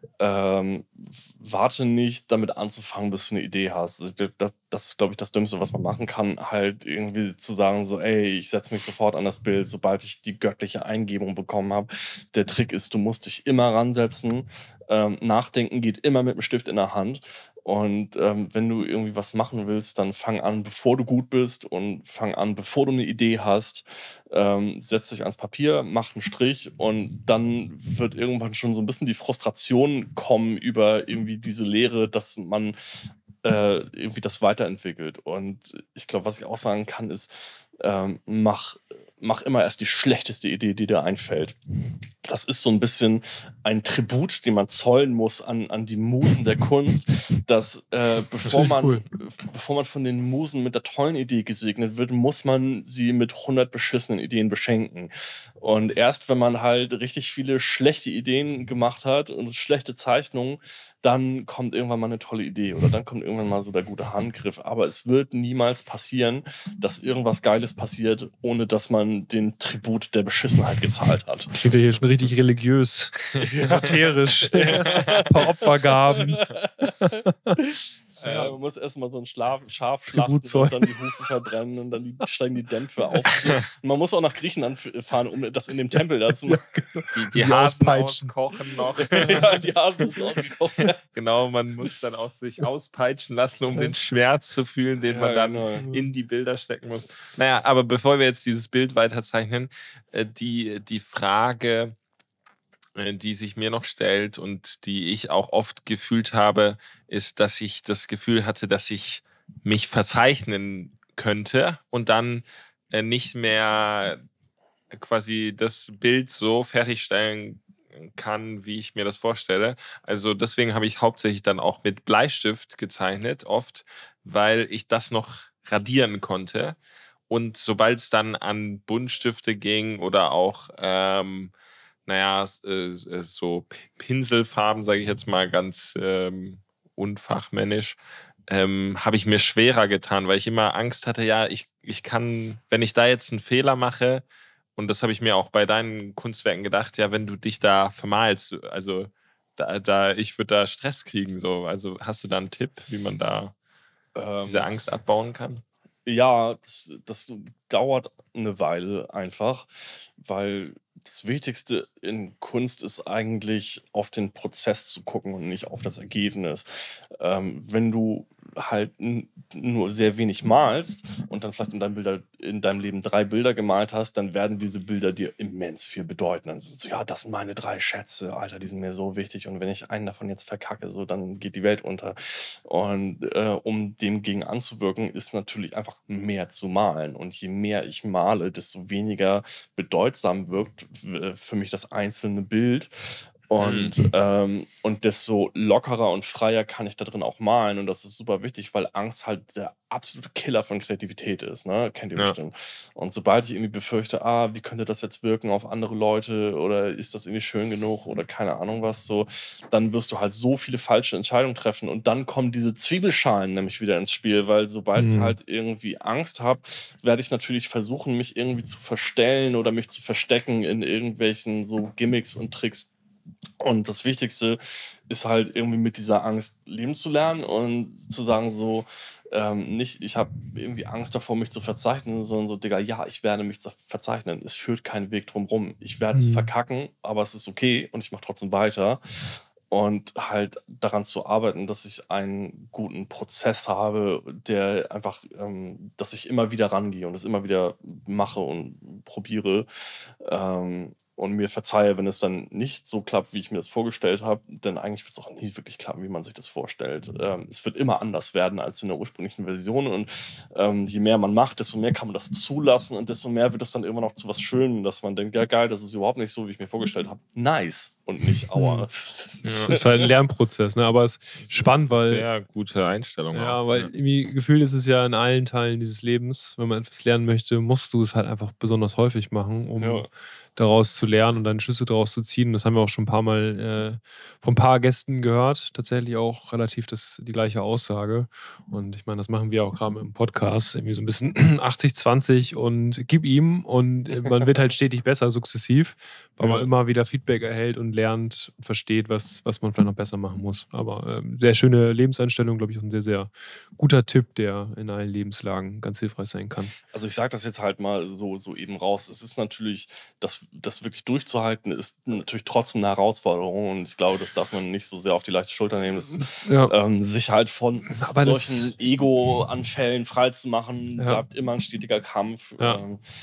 ähm, warte nicht damit anzufangen, bis du eine Idee hast. Also, da- das ist, glaube ich, das Dümmste, was man machen kann, halt irgendwie zu sagen, so, ey, ich setze mich sofort an das Bild, sobald ich die göttliche Eingebung bekommen habe. Der Trick ist, du musst dich immer ransetzen. Ähm, nachdenken geht immer mit dem Stift in der Hand. Und ähm, wenn du irgendwie was machen willst, dann fang an, bevor du gut bist und fang an, bevor du eine Idee hast. Ähm, setz dich ans Papier, mach einen Strich und dann wird irgendwann schon so ein bisschen die Frustration kommen über irgendwie diese Lehre, dass man äh, irgendwie das weiterentwickelt. Und ich glaube, was ich auch sagen kann, ist, ähm, mach, mach immer erst die schlechteste Idee, die dir einfällt. Das ist so ein bisschen ein Tribut, den man zollen muss an, an die Musen der Kunst, dass äh, bevor richtig man cool. bevor man von den Musen mit der tollen Idee gesegnet wird, muss man sie mit hundert beschissenen Ideen beschenken. Und erst wenn man halt richtig viele schlechte Ideen gemacht hat und schlechte Zeichnungen, dann kommt irgendwann mal eine tolle Idee oder dann kommt irgendwann mal so der gute Handgriff. Aber es wird niemals passieren, dass irgendwas Geiles passiert, ohne dass man den Tribut der Beschissenheit gezahlt hat. Klingt ja hier schon richtig religiös, esoterisch. Ein paar Opfergaben. Ja, man muss erstmal so ein Schlaf, Schaf schlachten Tributzoll. und dann die Hufe verbrennen und dann die, steigen die Dämpfe auf. Und man muss auch nach Griechenland fahren, um das in dem Tempel da zu machen. Die, die Die Hasen auspeitschen. auskochen noch. Ja, die Hasen müssen ausgekocht werden. Genau, man muss dann auch sich auspeitschen lassen, um den Schmerz zu fühlen, den man dann genau. in die Bilder stecken muss. Naja, aber bevor wir jetzt dieses Bild weiterzeichnen, äh, die, die Frage, äh, die sich mir noch stellt und die ich auch oft gefühlt habe, ist, dass ich das Gefühl hatte, dass ich mich verzeichnen könnte und dann äh, nicht mehr quasi das Bild so fertigstellen kann, wie ich mir das vorstelle. Also deswegen habe ich hauptsächlich dann auch mit Bleistift gezeichnet, oft, weil ich das noch radieren konnte. Und sobald es dann an Buntstifte ging oder auch, ähm, naja, äh, so Pinselfarben, sage ich jetzt mal ganz ähm, unfachmännisch, ähm, habe ich mir schwerer getan, weil ich immer Angst hatte, ja, ich, ich kann, wenn ich da jetzt einen Fehler mache, und das habe ich mir auch bei deinen Kunstwerken gedacht, ja, wenn du dich da vermalst, also da, da ich würde da Stress kriegen, so. Also hast du da einen Tipp, wie man da Ähm, diese Angst abbauen kann? Ja, das, das dauert eine Weile einfach, weil das Wichtigste in Kunst ist eigentlich auf den Prozess zu gucken und nicht auf das Ergebnis. Ähm, wenn du halt n- nur sehr wenig malst und dann vielleicht in deinem, Bilder, in deinem Leben drei Bilder gemalt hast, dann werden diese Bilder dir immens viel bedeuten. Dann so, ja, das sind meine drei Schätze, Alter, die sind mir so wichtig und wenn ich einen davon jetzt verkacke, so, dann geht die Welt unter. Und äh, um dem gegen anzuwirken, ist natürlich einfach mehr zu malen. Und je mehr ich male, desto weniger bedeutsam wirkt w- für mich das einzelne Bild. Und, Mhm. ähm, und desto lockerer und freier kann ich da drin auch malen. Und das ist super wichtig, weil Angst halt der absolute Killer von Kreativität ist. Ne? Kennt ihr Ja. bestimmt. Und sobald ich irgendwie befürchte, ah, wie könnte das jetzt wirken auf andere Leute oder ist das irgendwie schön genug oder keine Ahnung was, so, dann wirst du halt so viele falsche Entscheidungen treffen. Und dann kommen diese Zwiebelschalen nämlich wieder ins Spiel, weil sobald ich Mhm. halt irgendwie Angst habe, werde ich natürlich versuchen, mich irgendwie zu verstellen oder mich zu verstecken in irgendwelchen so Gimmicks und Tricks. Und das Wichtigste ist halt irgendwie mit dieser Angst leben zu lernen und zu sagen so, ähm, nicht, ich habe irgendwie Angst davor, mich zu verzeichnen, sondern so, Digga, ja, ich werde mich zu- verzeichnen. Es führt keinen Weg drum rum. Ich werde es Mhm. verkacken, aber es ist okay und ich mache trotzdem weiter. Und halt daran zu arbeiten, dass ich einen guten Prozess habe, der einfach, ähm, dass ich immer wieder rangehe und es immer wieder mache und probiere. Ähm, und mir verzeihe, wenn es dann nicht so klappt, wie ich mir das vorgestellt habe, denn eigentlich wird es auch nie wirklich klappen, wie man sich das vorstellt. Ähm, es wird immer anders werden als in der ursprünglichen Version und ähm, je mehr man macht, desto mehr kann man das zulassen und desto mehr wird es dann immer noch zu was Schönem, dass man denkt, ja geil, das ist überhaupt nicht so, wie ich mir vorgestellt habe. Nice und nicht aua. Ja. Es ist halt ein Lernprozess, ne? Aber es ist spannend, weil Sehr gute Einstellung. Ja, auch, weil irgendwie gefühlt ist es ja in allen Teilen dieses Lebens, wenn man etwas lernen möchte, musst du es halt einfach besonders häufig machen, um Ja. daraus zu lernen und deine Schlüsse daraus zu ziehen. Das haben wir auch schon ein paar Mal äh, von ein paar Gästen gehört. Tatsächlich auch relativ das, die gleiche Aussage. Und ich meine, das machen wir auch gerade im Podcast. Irgendwie so ein bisschen achtzig zwanzig und gib ihm. Und äh, man wird halt stetig besser, sukzessiv, weil man Ja. immer wieder Feedback erhält und lernt und versteht, was, was man vielleicht noch besser machen muss. Aber ähm, sehr schöne Lebenseinstellung, glaube ich, auch ein sehr, sehr guter Tipp, der in allen Lebenslagen ganz hilfreich sein kann. Also ich sage das jetzt halt mal so, so eben raus. Es ist natürlich, das, das wirklich durchzuhalten, ist natürlich trotzdem eine Herausforderung und ich glaube, das darf man nicht so sehr auf die leichte Schulter nehmen. Das, Ja. ähm, sich halt von Aber das- solchen Ego-Anfällen frei zu machen, Ja. bleibt immer ein stetiger Kampf. Ja. Ähm,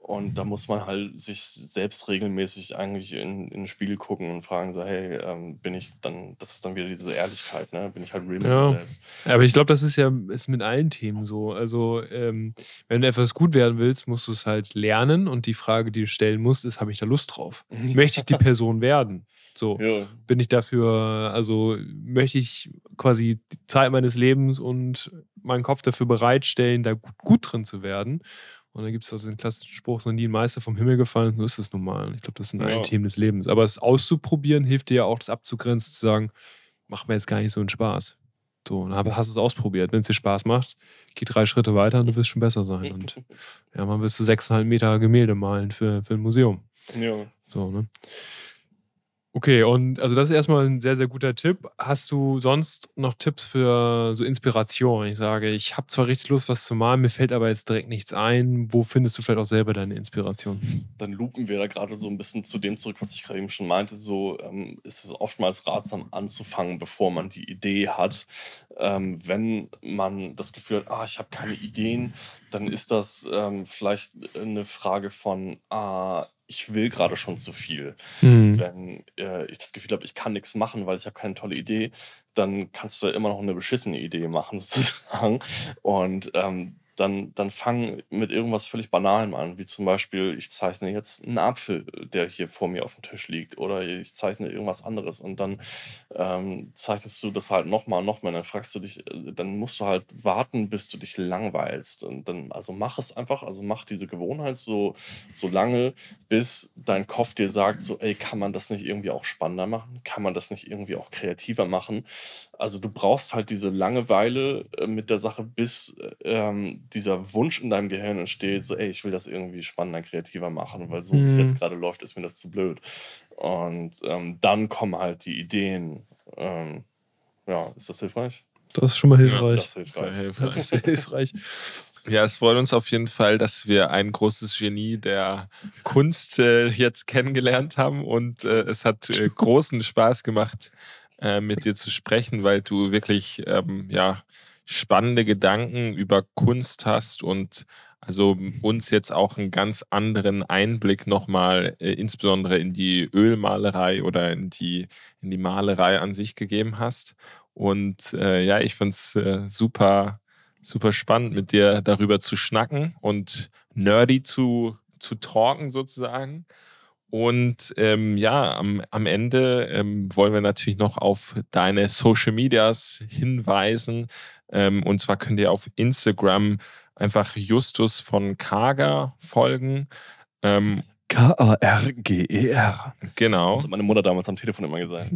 Und da muss man halt sich selbst regelmäßig eigentlich in, in den Spiegel gucken und fragen so, hey, ähm, bin ich dann, das ist dann wieder diese Ehrlichkeit, ne? Bin ich halt real mit Ja. mir selbst. Aber ich glaube, das ist ja ist mit allen Themen so. Also, ähm, wenn du etwas gut werden willst, musst du es halt lernen. Und die Frage, die du stellen musst, ist, habe ich da Lust drauf? Möchte ich die Person werden? So, Ja. bin ich dafür, also möchte ich quasi die Zeit meines Lebens und meinen Kopf dafür bereitstellen, da gut, gut drin zu werden? Und dann gibt es auch den klassischen Spruch, es ist noch nie ein Meister vom Himmel gefallen, so ist es nun mal. Ich glaube, das sind Ja. alle Themen des Lebens. Aber es auszuprobieren hilft dir ja auch, das abzugrenzen, zu sagen, macht mir jetzt gar nicht so einen Spaß. So, dann hast du es ausprobiert. Wenn es dir Spaß macht, geh drei Schritte weiter und du wirst schon besser sein. Und ja, man willst du sechseinhalb Meter Gemälde malen für, für ein Museum. Ja. So, ne? Okay, und also das ist erstmal ein sehr, sehr guter Tipp. Hast du sonst noch Tipps für so Inspiration? Ich sage, ich habe zwar richtig Lust, was zu malen, mir fällt aber jetzt direkt nichts ein. Wo findest du vielleicht auch selber deine Inspiration? Dann loopen wir da gerade so ein bisschen zu dem zurück, was ich gerade eben schon meinte. So ähm, ist es oftmals ratsam anzufangen, bevor man die Idee hat. Ähm, wenn man das Gefühl hat, ah, ich habe keine Ideen, dann ist das ähm, vielleicht eine Frage von, ah, ich will gerade schon zu viel. Hm. Wenn äh, ich das Gefühl habe, ich kann nichts machen, weil ich habe keine tolle Idee, dann kannst du immer noch eine beschissene Idee machen, sozusagen. Und ähm, dann, dann fang mit irgendwas völlig Banalem an, wie zum Beispiel, ich zeichne jetzt einen Apfel, der hier vor mir auf dem Tisch liegt, oder ich zeichne irgendwas anderes und dann ähm, zeichnest du das halt nochmal und nochmal, dann fragst du dich, äh, dann musst du halt warten, bis du dich langweilst und dann, also mach es einfach, also mach diese Gewohnheit so, so lange, bis dein Kopf dir sagt, so, ey, kann man das nicht irgendwie auch spannender machen? Kann man das nicht irgendwie auch kreativer machen? Also du brauchst halt diese Langeweile äh, mit der Sache, bis äh, ähm, dieser Wunsch in deinem Gehirn entsteht, so, ey, ich will das irgendwie spannender, kreativer machen, weil so wie es Mhm. jetzt gerade läuft, ist mir das zu blöd. Und ähm, dann kommen halt die Ideen. Ähm, ja, ist das hilfreich? Das ist schon mal Das hilfreich. ist Sehr hilfreich. hilfreich. Das ist sehr hilfreich. Ja, es freut uns auf jeden Fall, dass wir ein großes Genie der Kunst äh, jetzt kennengelernt haben und äh, es hat äh, großen Spaß gemacht, äh, mit dir zu sprechen, weil du wirklich ähm, ja, spannende Gedanken über Kunst hast und also uns jetzt auch einen ganz anderen Einblick nochmal äh, insbesondere in die Ölmalerei oder in die, in die Malerei an sich gegeben hast. Und äh, ja, ich finde es äh, super super spannend, mit dir darüber zu schnacken und nerdy zu, zu talken sozusagen. Und ähm, ja, am, am Ende ähm, wollen wir natürlich noch auf deine Social Medias hinweisen. Ähm, und zwar könnt ihr auf Instagram einfach Justus von Kager folgen. Ähm, K A R G E R. genau. Das hat meine Mutter damals am Telefon immer gesagt.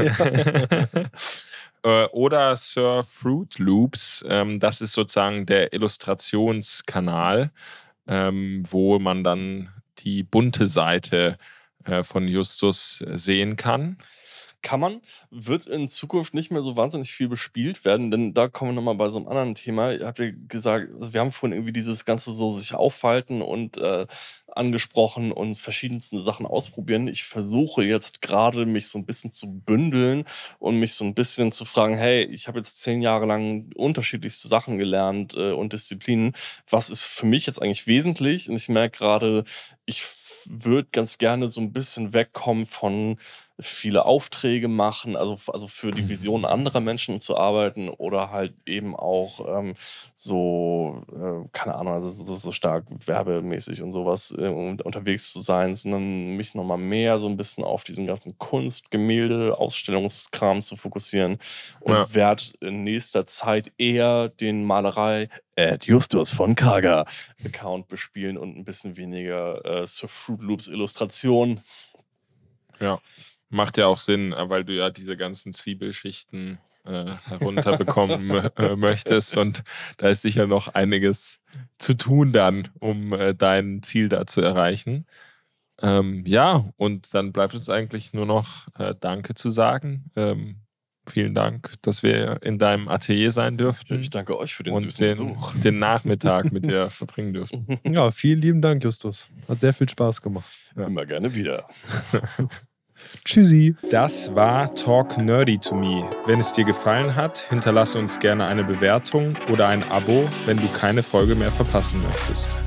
Äh, Oder Sir Fruit Loops, ähm, das ist sozusagen der Illustrationskanal, ähm, wo man dann die bunte Seite äh, von Justus sehen kann. Kann man, wird in Zukunft nicht mehr so wahnsinnig viel bespielt werden, denn da kommen wir nochmal bei so einem anderen Thema. Ihr habt ja gesagt, also wir haben vorhin irgendwie dieses Ganze so sich aufhalten und äh, angesprochen und verschiedenste Sachen ausprobieren. Ich versuche jetzt gerade, mich so ein bisschen zu bündeln und mich so ein bisschen zu fragen, hey, ich habe jetzt zehn Jahre lang unterschiedlichste Sachen gelernt äh, und Disziplinen. Was ist für mich jetzt eigentlich wesentlich? Und ich merke gerade, ich würde ganz gerne so ein bisschen wegkommen von viele Aufträge machen, also, also für die Vision anderer Menschen zu arbeiten oder halt eben auch ähm, so, äh, keine Ahnung, also so, so stark werbemäßig und sowas äh, unterwegs zu sein, sondern mich nochmal mehr so ein bisschen auf diesen ganzen Kunst, Gemälde, Ausstellungskram zu fokussieren und Ja. werde in nächster Zeit eher den Malerei at Justus von Kager Account bespielen und ein bisschen weniger äh, Sir Fruit Loops Illustration. Ja, macht ja auch Sinn, äh, weil du ja diese ganzen Zwiebelschichten äh, herunterbekommen äh, möchtest und da ist sicher noch einiges zu tun dann, um äh, dein Ziel da zu erreichen. Ähm, ja, und dann bleibt uns eigentlich nur noch äh, Danke zu sagen. Ähm, vielen Dank, dass wir in deinem Atelier sein dürften Ich danke euch für den und süßen den, Besuch. den Nachmittag mit dir verbringen dürften. Ja, vielen lieben Dank, Justus. Hat sehr viel Spaß gemacht. Immer gerne wieder. Tschüssi. Das war Talk Nerdy to Me. Wenn es dir gefallen hat, hinterlasse uns gerne eine Bewertung oder ein Abo, wenn du keine Folge mehr verpassen möchtest.